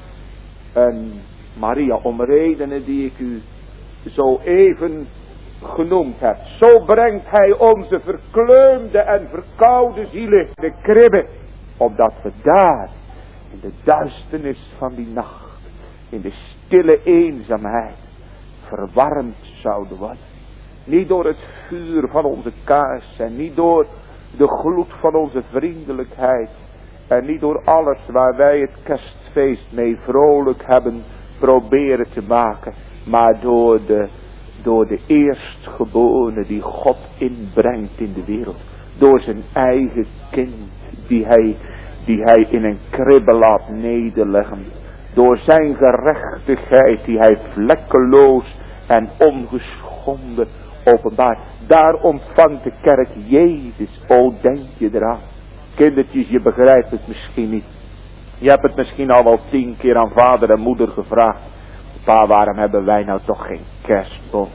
en Maria, om redenen die ik u zo even genoemd heb. Zo brengt hij onze verkleumde en verkoude zielen de kribbe, opdat we daar, in de duisternis van die nacht, in de stille eenzaamheid, verwarmd zouden worden. Niet door het vuur van onze kaars en niet door de gloed van onze vriendelijkheid en niet door alles waar wij het kerstfeest mee vrolijk hebben proberen te maken, maar door de, door de eerstgeborene die God inbrengt in de wereld. Door zijn eigen kind die hij, die hij in een kribbe laat nederleggen. Door zijn gerechtigheid die hij vlekkeloos en ongeschonden openbaart. Daar ontvangt de kerk Jezus. O, denk je eraan. Kindertjes, je begrijpt het misschien niet. Je hebt het misschien al wel tien keer aan vader en moeder gevraagd. Pa, waarom hebben wij nou toch geen kerstboom?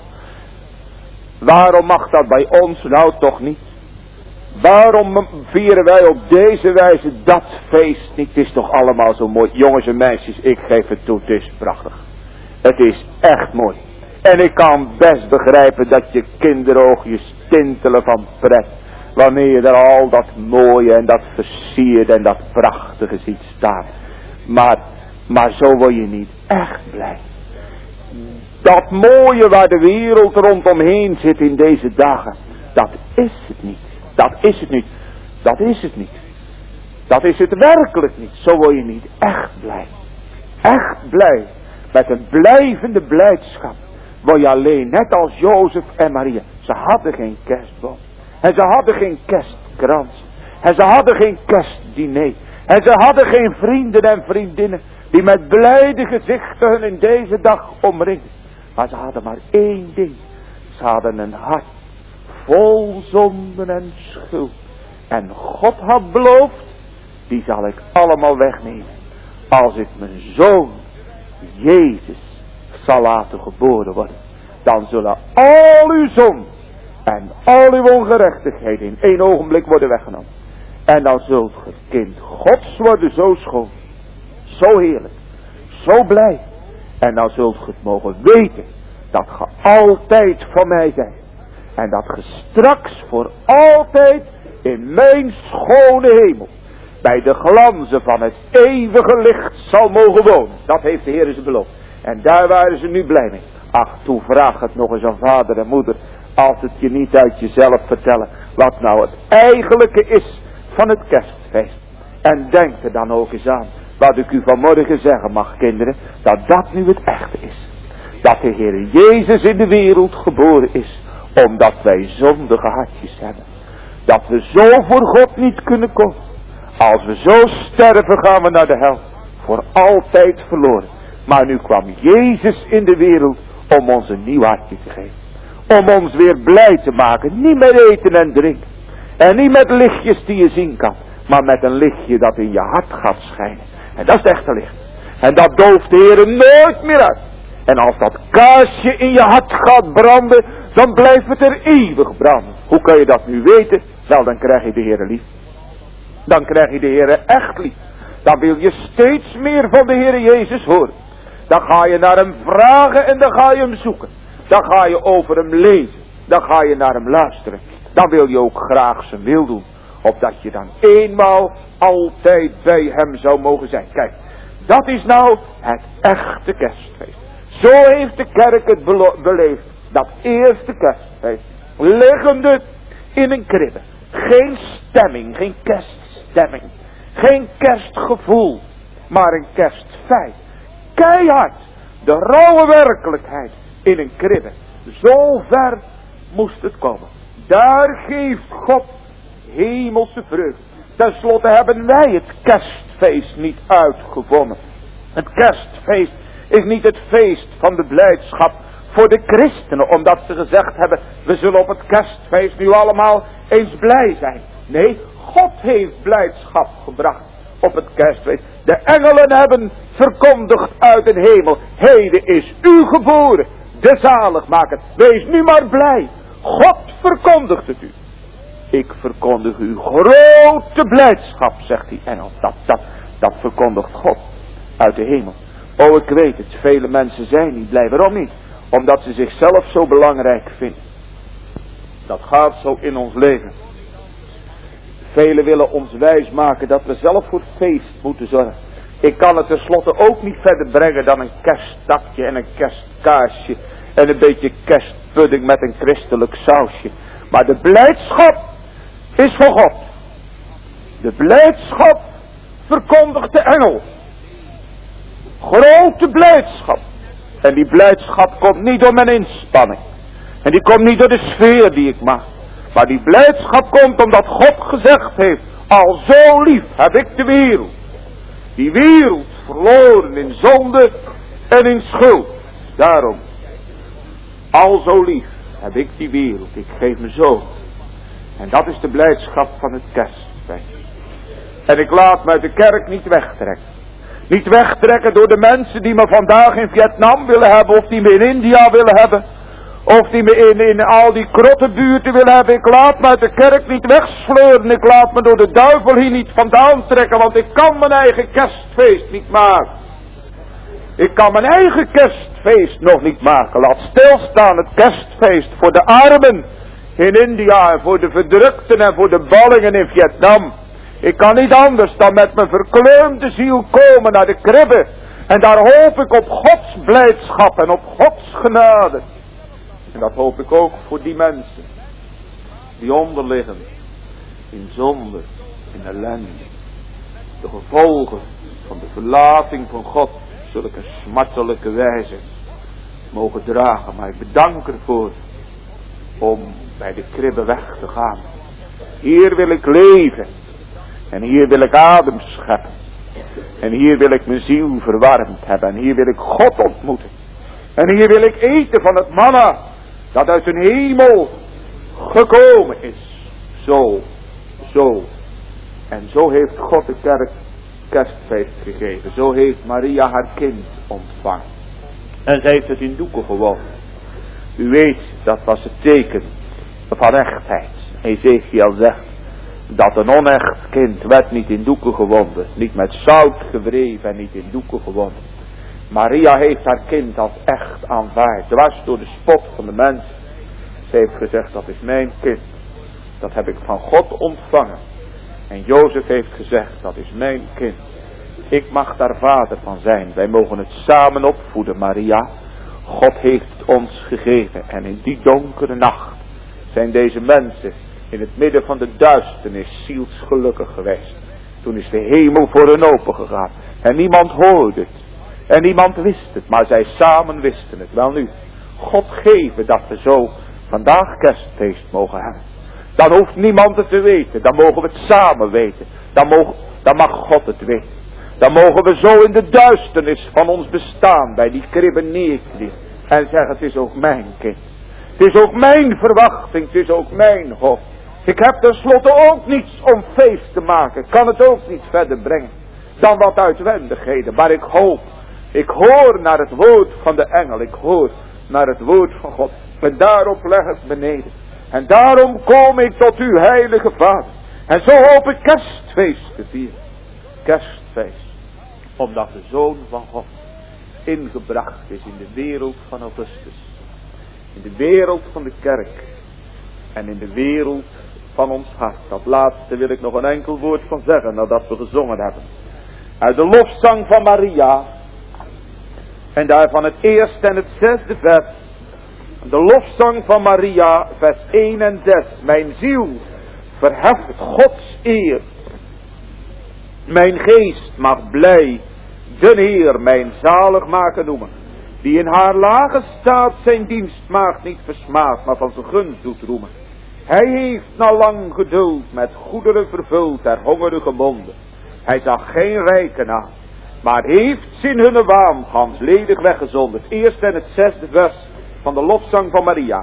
Waarom mag dat bij ons nou toch niet? Waarom vieren wij op deze wijze dat feest niet? Het is toch allemaal zo mooi. Jongens en meisjes, ik geef het toe, het is prachtig. Het is echt mooi. En ik kan best begrijpen dat je kinderoogjes tintelen van pret. Wanneer je er al dat mooie en dat versierde en dat prachtige ziet staan. Maar, maar zo word je niet echt blij. Dat mooie waar de wereld rondomheen zit in deze dagen. Dat is het niet. Dat is het niet. Dat is het niet. Dat is het werkelijk niet. Zo word je niet echt blij. Echt blij. Met een blijvende blijdschap. Word je alleen net als Jozef en Maria. Ze hadden geen kerstboom. En ze hadden geen kerstkrans. En ze hadden geen kerstdiner. En ze hadden geen vrienden en vriendinnen. Die met blijde gezichten hun in deze dag omringen. Maar ze hadden maar één ding. Ze hadden een hart vol zonden en schuld. En God had beloofd, die zal ik allemaal wegnemen. Als ik mijn zoon, Jezus, zal laten geboren worden. Dan zullen al uw zonden en al uw ongerechtigheid in één ogenblik worden weggenomen. En dan zult ge kind Gods worden, zo schoon, zo heerlijk, zo blij. En dan zult ge het mogen weten dat ge altijd van mij zijt. En dat ge straks voor altijd in mijn schone hemel, bij de glanzen van het eeuwige licht zal mogen wonen. Dat heeft de Heer ze beloofd. En daar waren ze nu blij mee. Ach, toe vraag het nog eens aan vader en moeder, als het je niet uit jezelf vertellen, wat nou het eigenlijke is van het kerstfeest. En denk er dan ook eens aan, wat ik u vanmorgen zeggen mag, kinderen, dat dat nu het echte is. Dat de Heer Jezus in de wereld geboren is, omdat wij zondige hartjes hebben. Dat we zo voor God niet kunnen komen. Als we zo sterven, gaan we naar de hel. Voor altijd verloren. Maar nu kwam Jezus in de wereld om ons een nieuw hartje te geven. Om ons weer blij te maken. Niet met eten en drinken. En niet met lichtjes die je zien kan. Maar met een lichtje dat in je hart gaat schijnen. En dat is het echte licht. En dat dooft de Heer nooit meer uit. En als dat kaarsje in je hart gaat branden, dan blijft het er eeuwig branden. Hoe kan je dat nu weten? Wel, dan krijg je de Heer lief. Dan krijg je de Heer echt lief. Dan wil je steeds meer van de Heer Jezus horen. Dan ga je naar hem vragen en dan ga je hem zoeken. Dan ga je over hem lezen. Dan ga je naar hem luisteren. Dan wil je ook graag zijn wil doen. Opdat je dan eenmaal altijd bij hem zou mogen zijn. Kijk, dat is nou het echte kerstfeest. Zo heeft de kerk het beleefd. Dat eerste kerstfeest. Liggende in een kribbe. Geen stemming, geen kerststemming. Geen kerstgevoel. Maar een kerstfeit. Keihard. De rauwe werkelijkheid in een kribbe. Zo ver moest het komen. Daar geeft God hemelse vreugde. Ten slotte hebben wij het kerstfeest niet uitgevonden. Het kerstfeest is niet het feest van de blijdschap voor de christenen. Omdat ze gezegd hebben, we zullen op het kerstfeest nu allemaal eens blij zijn. Nee, God heeft blijdschap gebracht op het kerstfeest. De engelen hebben verkondigd uit de hemel. Heden is u geboren, de zaligmaker. Wees nu maar blij. God verkondigt het u. Ik verkondig u grote blijdschap, zegt die engel. Dat, dat, dat verkondigt God uit de hemel. Oh, ik weet het. Vele mensen zijn niet blij. Waarom niet? Omdat ze zichzelf zo belangrijk vinden. Dat gaat zo in ons leven. Velen willen ons wijsmaken dat we zelf voor feest moeten zorgen. Ik kan het tenslotte ook niet verder brengen dan een kersttakje en een kerstkaarsje. En een beetje kerstpudding met een christelijk sausje. Maar de blijdschap is van God. De blijdschap verkondigt de engel. Grote blijdschap. En die blijdschap komt niet door mijn inspanning. En die komt niet door de sfeer die ik maak. Maar die blijdschap komt omdat God gezegd heeft, al zo lief heb ik de wereld. Die wereld verloren in zonde en in schuld. Daarom, al zo lief heb ik die wereld. Ik geef me zo. En dat is de blijdschap van het kerstfeest. En ik laat me uit de kerk niet wegtrekken. Niet wegtrekken door de mensen die me vandaag in Vietnam willen hebben. Of die me in India willen hebben. Of die me in, in al die krottenbuurten willen hebben. Ik laat me uit de kerk niet wegsleuren. Ik laat me door de duivel hier niet vandaan trekken. Want ik kan mijn eigen kerstfeest niet maken. Ik kan mijn eigen kerstfeest nog niet maken. Laat stilstaan het kerstfeest voor de armen in India. En voor de verdrukten en voor de ballingen in Vietnam. Ik kan niet anders dan met mijn verkleumde ziel komen naar de kribbe. En daar hoop ik op Gods blijdschap en op Gods genade. En dat hoop ik ook voor die mensen die onderliggen in zonde, in ellende. De gevolgen van de verlating van God zulke smartelijke wijze mogen dragen. Maar ik bedank ervoor om bij de kribbe weg te gaan. Hier wil ik leven. En hier wil ik adem scheppen. En hier wil ik mijn ziel verwarmd hebben. En hier wil ik God ontmoeten. En hier wil ik eten van het manna dat uit de hemel gekomen is. Zo, zo. En zo heeft God de kerk kerstfeest gegeven. Zo heeft Maria haar kind ontvangen. En zij heeft het in doeken gewonnen. U weet, dat was het teken van echtheid. Ezekiel zegt dat een onecht kind werd niet in doeken gewonden. Niet met zout gewreven en niet in doeken gewonden. Maria heeft haar kind als echt aanvaard. Dwars door de spot van de mensen. Ze heeft gezegd, dat is mijn kind. Dat heb ik van God ontvangen. En Jozef heeft gezegd, dat is mijn kind. Ik mag daar vader van zijn. Wij mogen het samen opvoeden, Maria. God heeft het ons gegeven. En in die donkere nacht zijn deze mensen in het midden van de duisternis zielsgelukkig geweest. Toen is de hemel voor hen open gegaan. En niemand hoorde het. En niemand wist het. Maar zij samen wisten het. Wel nu, God geven dat we zo vandaag kerstfeest mogen hebben. Dan hoeft niemand het te weten. Dan mogen we het samen weten. Dan, mogen, dan mag God het weten. Dan mogen we zo in de duisternis van ons bestaan bij die kribben neerknielen. En zeggen, het is ook mijn kind. Het is ook mijn verwachting. Het is ook mijn hoop. Ik heb tenslotte ook niets om feest te maken. Ik kan het ook niet verder brengen dan wat uitwendigheden. Maar ik hoop. Ik hoor naar het woord van de engel. Ik hoor naar het woord van God. En daarop leg ik beneden. En daarom kom ik tot uw heilige vader. En zo hoop ik kerstfeest te vieren. Kerstfeest. Omdat de Zoon van God ingebracht is in de wereld van Augustus. In de wereld van de kerk. En in de wereld van ons hart. Dat laatste wil ik nog een enkel woord van zeggen nadat we gezongen hebben. Uit de lofzang van Maria. En daarvan het eerste en het zesde vers. De lofzang van Maria, vers één en zes. Mijn ziel verheft Gods eer. Mijn geest mag blij de Heer mijn zaligmaker noemen. Die in haar lage staat zijn dienstmaagd niet versmaadt, maar van zijn gunst doet roemen. Hij heeft na lang geduld met goederen vervuld der hongerige monden. Hij zag geen rijken aan, maar heeft zin hunne waan gans ledig weggezonden. Het eerste en het zesde vers van de lofzang van Maria.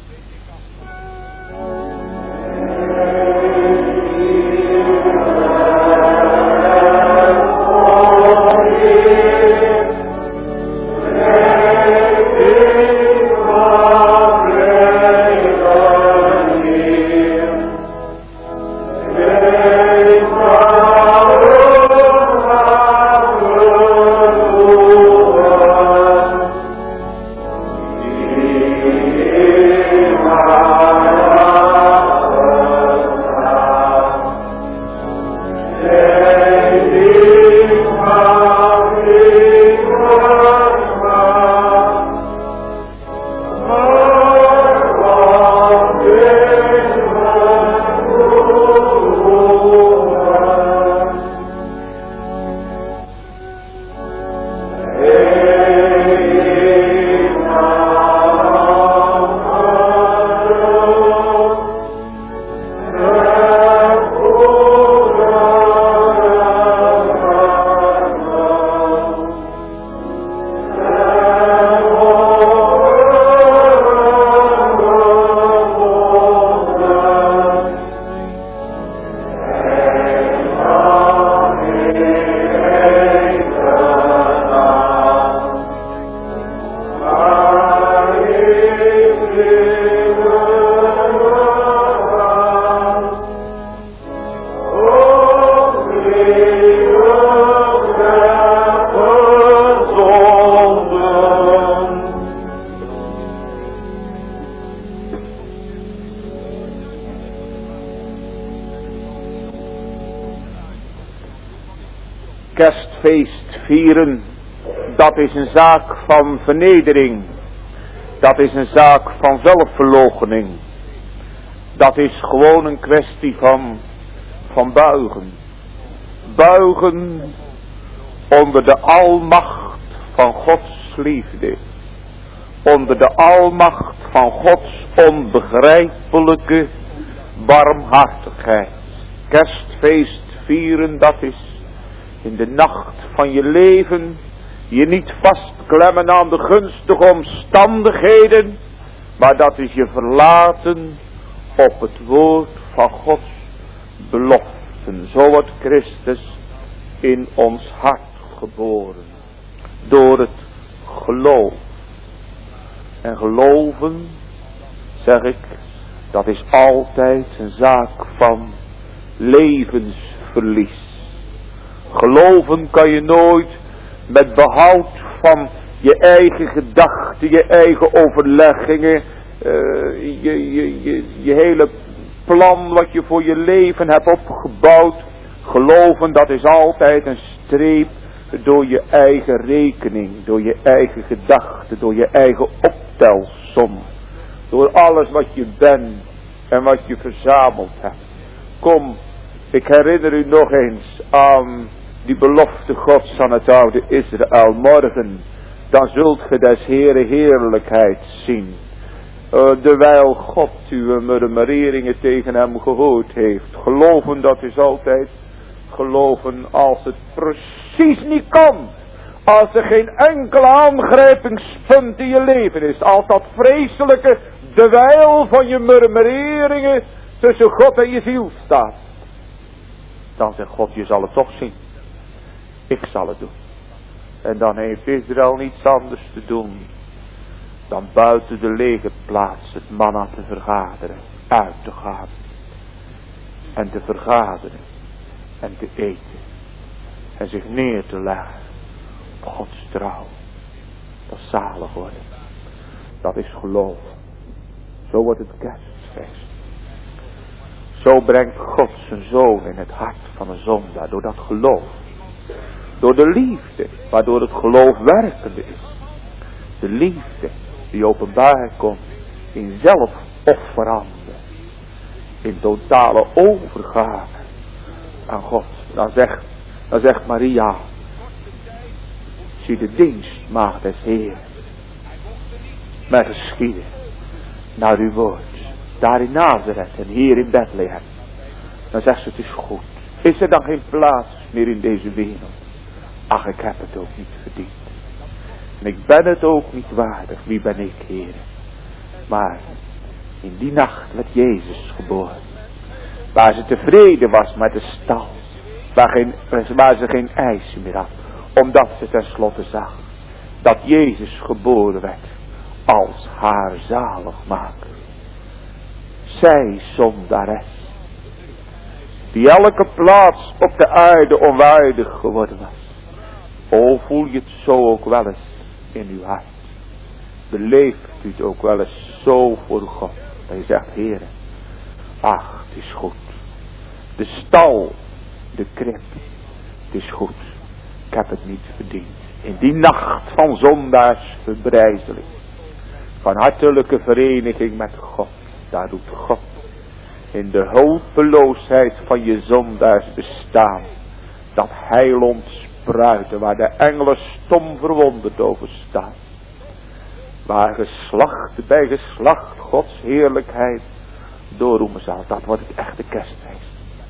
Kerstfeest vieren, dat is een zaak van vernedering. Dat is een zaak van zelfverloochening. Dat is gewoon een kwestie van, van buigen. Buigen onder de almacht van Gods liefde. Onder de almacht van Gods onbegrijpelijke barmhartigheid. Kerstfeest vieren, dat is in de nacht van je leven Je niet vastklemmen aan de gunstige omstandigheden. Maar dat is je verlaten op het woord van Gods beloften. Zo wordt Christus in ons hart geboren. Door het geloof. En geloven, zeg ik, dat is altijd een zaak van levensverlies. Geloven kan je nooit met behoud van je eigen gedachten, je eigen overleggingen, uh, je, je, je, je hele plan wat je voor je leven hebt opgebouwd. Geloven, dat is altijd een streep door je eigen rekening, door je eigen gedachten, door je eigen optelsom. Door alles wat je bent en wat je verzameld hebt. Kom, ik herinner u nog eens aan die belofte Gods aan het oude Israël. Morgen, dan zult ge des Heere heerlijkheid zien. Uh, terwijl God uw murmureringen tegen hem gehoord heeft. Geloven, dat is altijd geloven als het precies niet kan. Als er geen enkele aangrijpingspunt in je leven is. Als dat vreselijke dweil van je murmureringen tussen God en je ziel staat. Dan zegt God, je zal het toch zien. Ik zal het doen. En dan heeft Israël niets anders te doen dan buiten de lege plaats het manna te vergaderen, uit te gaan en te vergaderen en te eten en zich neer te leggen op Gods trouw. Dat is zalig worden. Dat is geloof. Zo wordt het kerstfeest. Zo brengt God zijn zoon in het hart van een zondaar door dat geloof. Door de liefde, waardoor het geloof werkende is. De liefde die openbaar komt in zelfofferande. In totale overgave aan God. Dan zegt, dan zegt Maria, zie de dienstmaagd des Heeren. Mij geschieden naar uw woord. Daar in Nazareth en hier in Bethlehem. Dan zegt ze, het is goed. Is er dan geen plaats meer in deze wereld? Ach, ik heb het ook niet verdiend. En ik ben het ook niet waardig. Wie ben ik, Heer? Maar in die nacht werd Jezus geboren. Waar ze tevreden was met de stal. Waar, geen, waar ze geen eisen meer had. Omdat ze tenslotte zag dat Jezus geboren werd als haar zaligmaker. Zij zondares. Die elke plaats op de aarde onwaardig geworden was. O, voel je het zo ook wel eens in uw hart. Beleeft u het ook wel eens zo voor God. Dat je zegt, Heere, ach, het is goed. De stal, de krib, het is goed. Ik heb het niet verdiend. In die nacht van zondaars verbrijzeling. Van hartelijke vereniging met God. Daar doet God in de hulpeloosheid van je zondaars bestaan. Dat heil ontspruiten. Waar de engelen stom verwonderd over staan. Waar geslacht bij geslacht Gods heerlijkheid doorroemen zal. Dat wordt het echte kerstfeest.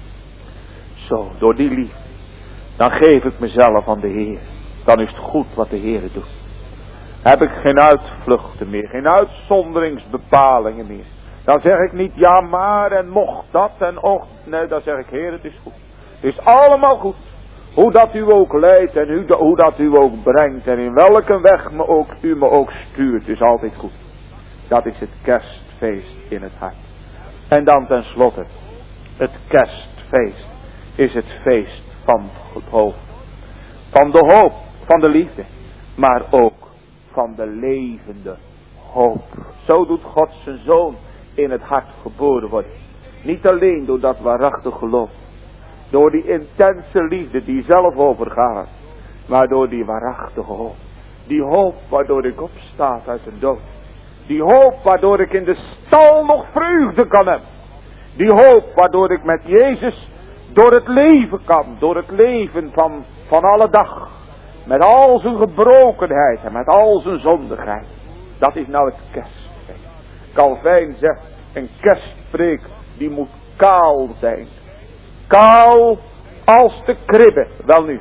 Zo, door die liefde. Dan geef ik mezelf aan de Heer. Dan is het goed wat de Heer doet. Heb ik geen uitvluchten meer. Geen uitzonderingsbepalingen meer. Dan zeg ik niet ja maar en mocht dat en och. Nee, dan zeg ik Heer, het is goed. Het is allemaal goed. Hoe dat u ook leidt en hoe, hoe dat u ook brengt. En in welke weg me ook, u me ook stuurt. is altijd goed. Dat is het kerstfeest in het hart. En dan tenslotte. Het kerstfeest is het feest van het hoop. Van de hoop. Van de liefde. Maar ook van de levende hoop. Zo doet God zijn zoon in het hart geboren worden. Niet alleen door dat waarachtig geloof. Door die intense liefde die zelf overgaat. Maar door die waarachtige hoop. Die hoop waardoor ik opstaat uit de dood. Die hoop waardoor ik in de stal nog vreugde kan hebben. Die hoop waardoor ik met Jezus door het leven kan. Door het leven van, van alle dag. Met al zijn gebrokenheid en met al zijn zondigheid. Dat is nou het kerstfeest. Calvijn zegt, een kerstpreek die moet kaal zijn. Kaal als de kribbe. Wel nu,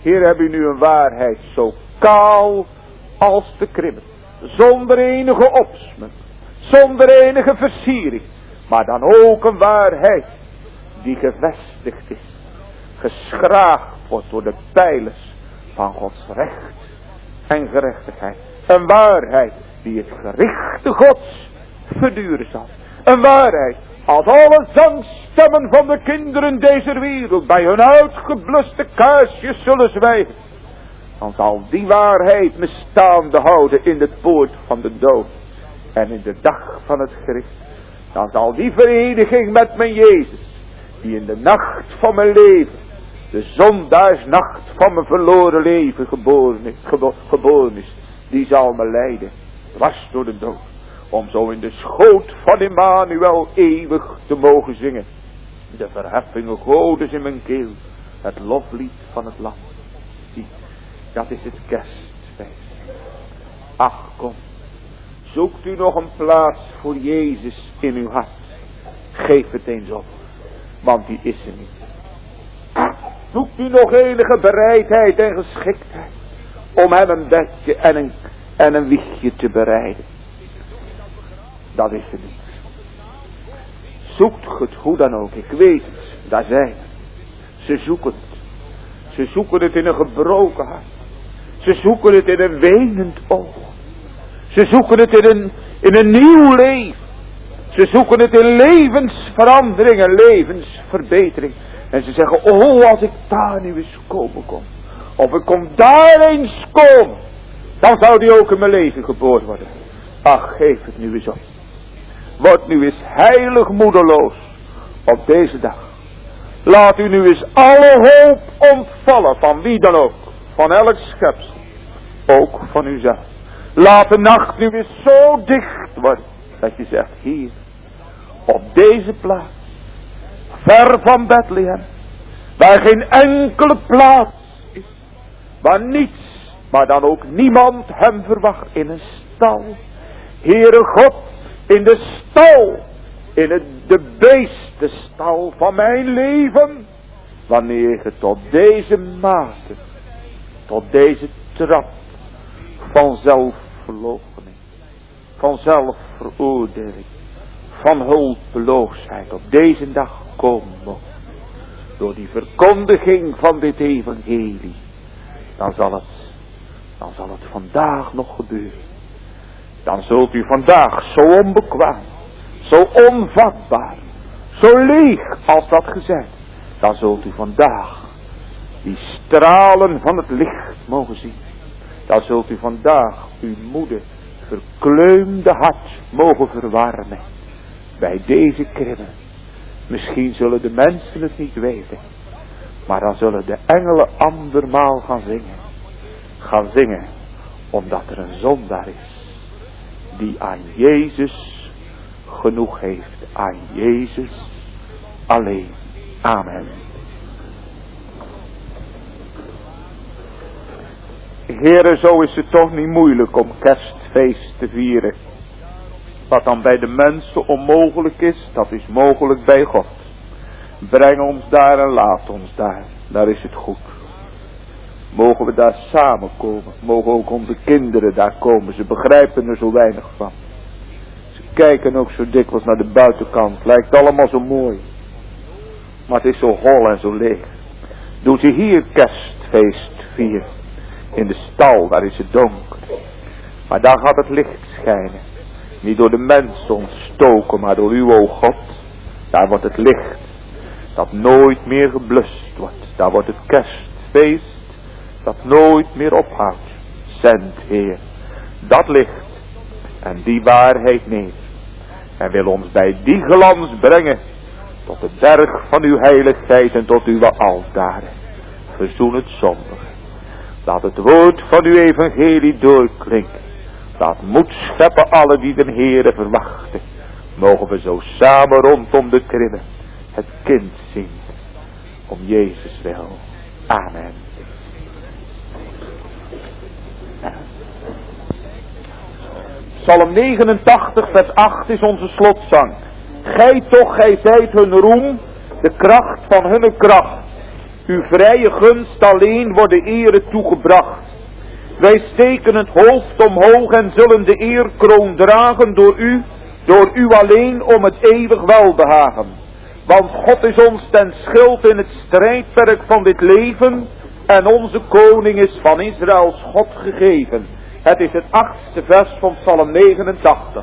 Heer, heb u nu een waarheid zo kaal als de kribben. Zonder enige opsmuk. Zonder enige versiering. Maar dan ook een waarheid die gevestigd is. Geschraagd wordt door de pijlers van Gods recht en gerechtigheid. Een waarheid die het gerichte Gods verduren zal. Een waarheid als alle zangstemmen van de kinderen deze wereld bij hun uitgebluste kaarsjes zullen zwijgen. Dan zal die waarheid me staande houden in de poort van de dood. En in de dag van het gericht. Dan zal die vereniging met mijn Jezus, die in de nacht van mijn leven, de zondaarsnacht van mijn verloren leven geboren is, gebo geboren is, die zal me leiden, dwars door de dood, om zo in de schoot van Immanuel eeuwig te mogen zingen. De verheffingen Godes in mijn keel, het loflied van het lam. Zie, dat is het kerstfeest. Ach, kom, zoekt u nog een plaats voor Jezus in uw hart. Geef het eens op, want die is er niet. Zoekt u nog enige bereidheid en geschiktheid om hem een bedje en een, en een wiegje te bereiden. Dat is er niet. Zoekt het hoe dan ook, ik weet het, daar zijn ze. Ze zoeken het. Ze zoeken het in een gebroken hart. Ze zoeken het in een wenend oog. Ze zoeken het in een, in een nieuw leven. Ze zoeken het in levensverandering en levensverbetering. En ze zeggen, oh, als ik daar nu eens komen kon. Of ik kom daar eens komen. Dan zou die ook in mijn leven geboren worden. Ach, geef het nu eens op. Word nu eens heilig moedeloos op deze dag. Laat u nu eens alle hoop ontvallen van wie dan ook. Van elk schepsel. Ook van uzelf. Laat de nacht nu eens zo dicht worden. Dat je zegt, hier. Op deze plaats. Ver van Bethlehem. Waar geen enkele plaats is. Waar niets, maar dan ook niemand hem verwacht. In een stal. Heere God, in de stal. In het, de beestenstal van mijn leven. Wanneer je tot deze mate. Tot deze trap. Van zelfverloochening. Van zelfveroordeling. Van hulpeloosheid op deze dag komen mocht. Door die verkondiging van dit evangelie. Dan zal het, dan zal het vandaag nog gebeuren. Dan zult u vandaag zo onbekwaam, zo onvatbaar, zo leeg als dat gezegd. Dan zult u vandaag die stralen van het licht mogen zien. Dan zult u vandaag uw moede, verkleumde hart mogen verwarmen. Bij deze kribben. Misschien zullen de mensen het niet weten. Maar dan zullen de engelen andermaal gaan zingen. Gaan zingen. Omdat er een zondaar is. Die aan Jezus genoeg heeft. Aan Jezus alleen. Amen. Heren, zo is het toch niet moeilijk om kerstfeest te vieren. Wat dan bij de mensen onmogelijk is, dat is mogelijk bij God. Breng ons daar en laat ons daar. Daar is het goed. Mogen we daar samenkomen. Mogen ook onze kinderen daar komen. Ze begrijpen er zo weinig van. Ze kijken ook zo dikwijls naar de buitenkant. Lijkt allemaal zo mooi. Maar het is zo hol en zo leeg. Doe ze hier kerstfeest vieren. In de stal, daar is het donker. Maar daar gaat het licht schijnen. Niet door de mens ontstoken, maar door uw, o God. Daar wordt het licht. Dat nooit meer geblust wordt. Daar wordt het kerstfeest. Dat nooit meer ophoudt. Zend, Heer, dat licht. En die waarheid neer. En wil ons bij die glans brengen. Tot de berg van uw heiligheid en tot uw altaren. Verzoen het zondige. Laat het woord van uw evangelie doorklinken. Laat moed scheppen alle die de Heere verwachten. Mogen we zo samen rondom de kribben het kind zien. Om Jezus wil. Amen. Psalm negenentachtig vers acht is onze slotzang. Gij toch, gij zijt hun roem, de kracht van hunne kracht. Uw vrije gunst alleen wordt de ere toegebracht. Wij steken het hoofd omhoog en zullen de eerkroon dragen door u, door u alleen om het eeuwig welbehagen. Want God is ons ten schild in het strijdperk van dit leven en onze koning is van Israëls God gegeven. Het is het achtste vers van Psalm negenentachtig.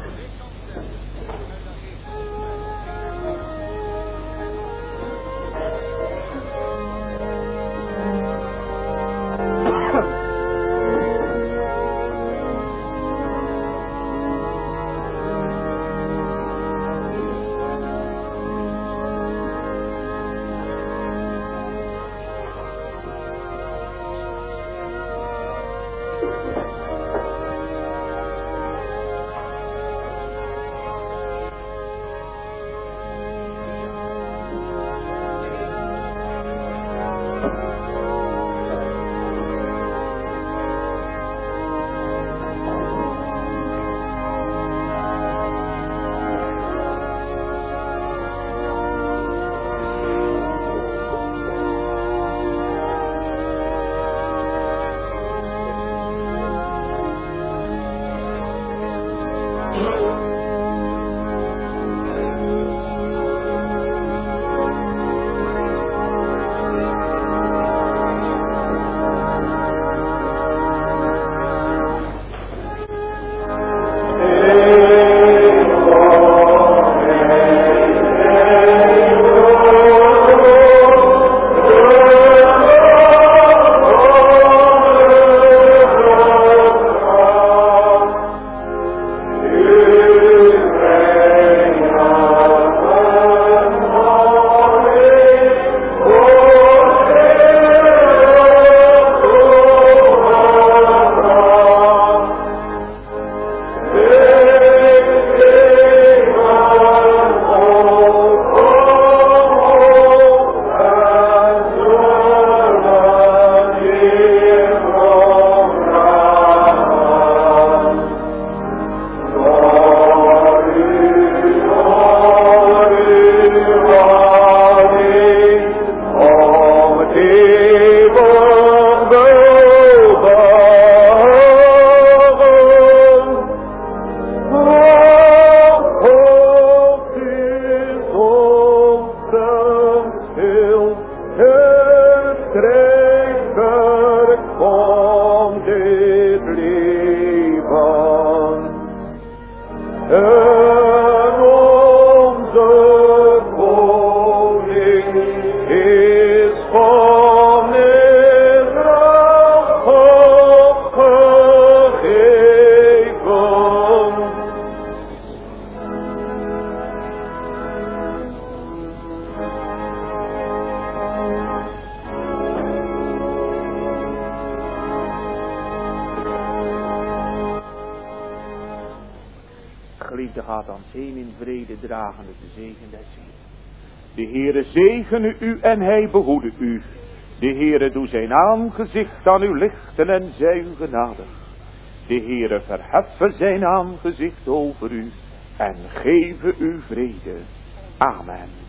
Geliefde, gaat dan heen in vrede, dragende de zegen des Heeren. De Heere zegene u en hij behoede u. De Heere doe zijn aangezicht aan u lichten en zij u genadig. De Heere verheffen zijn aangezicht over u en geven u vrede. Amen.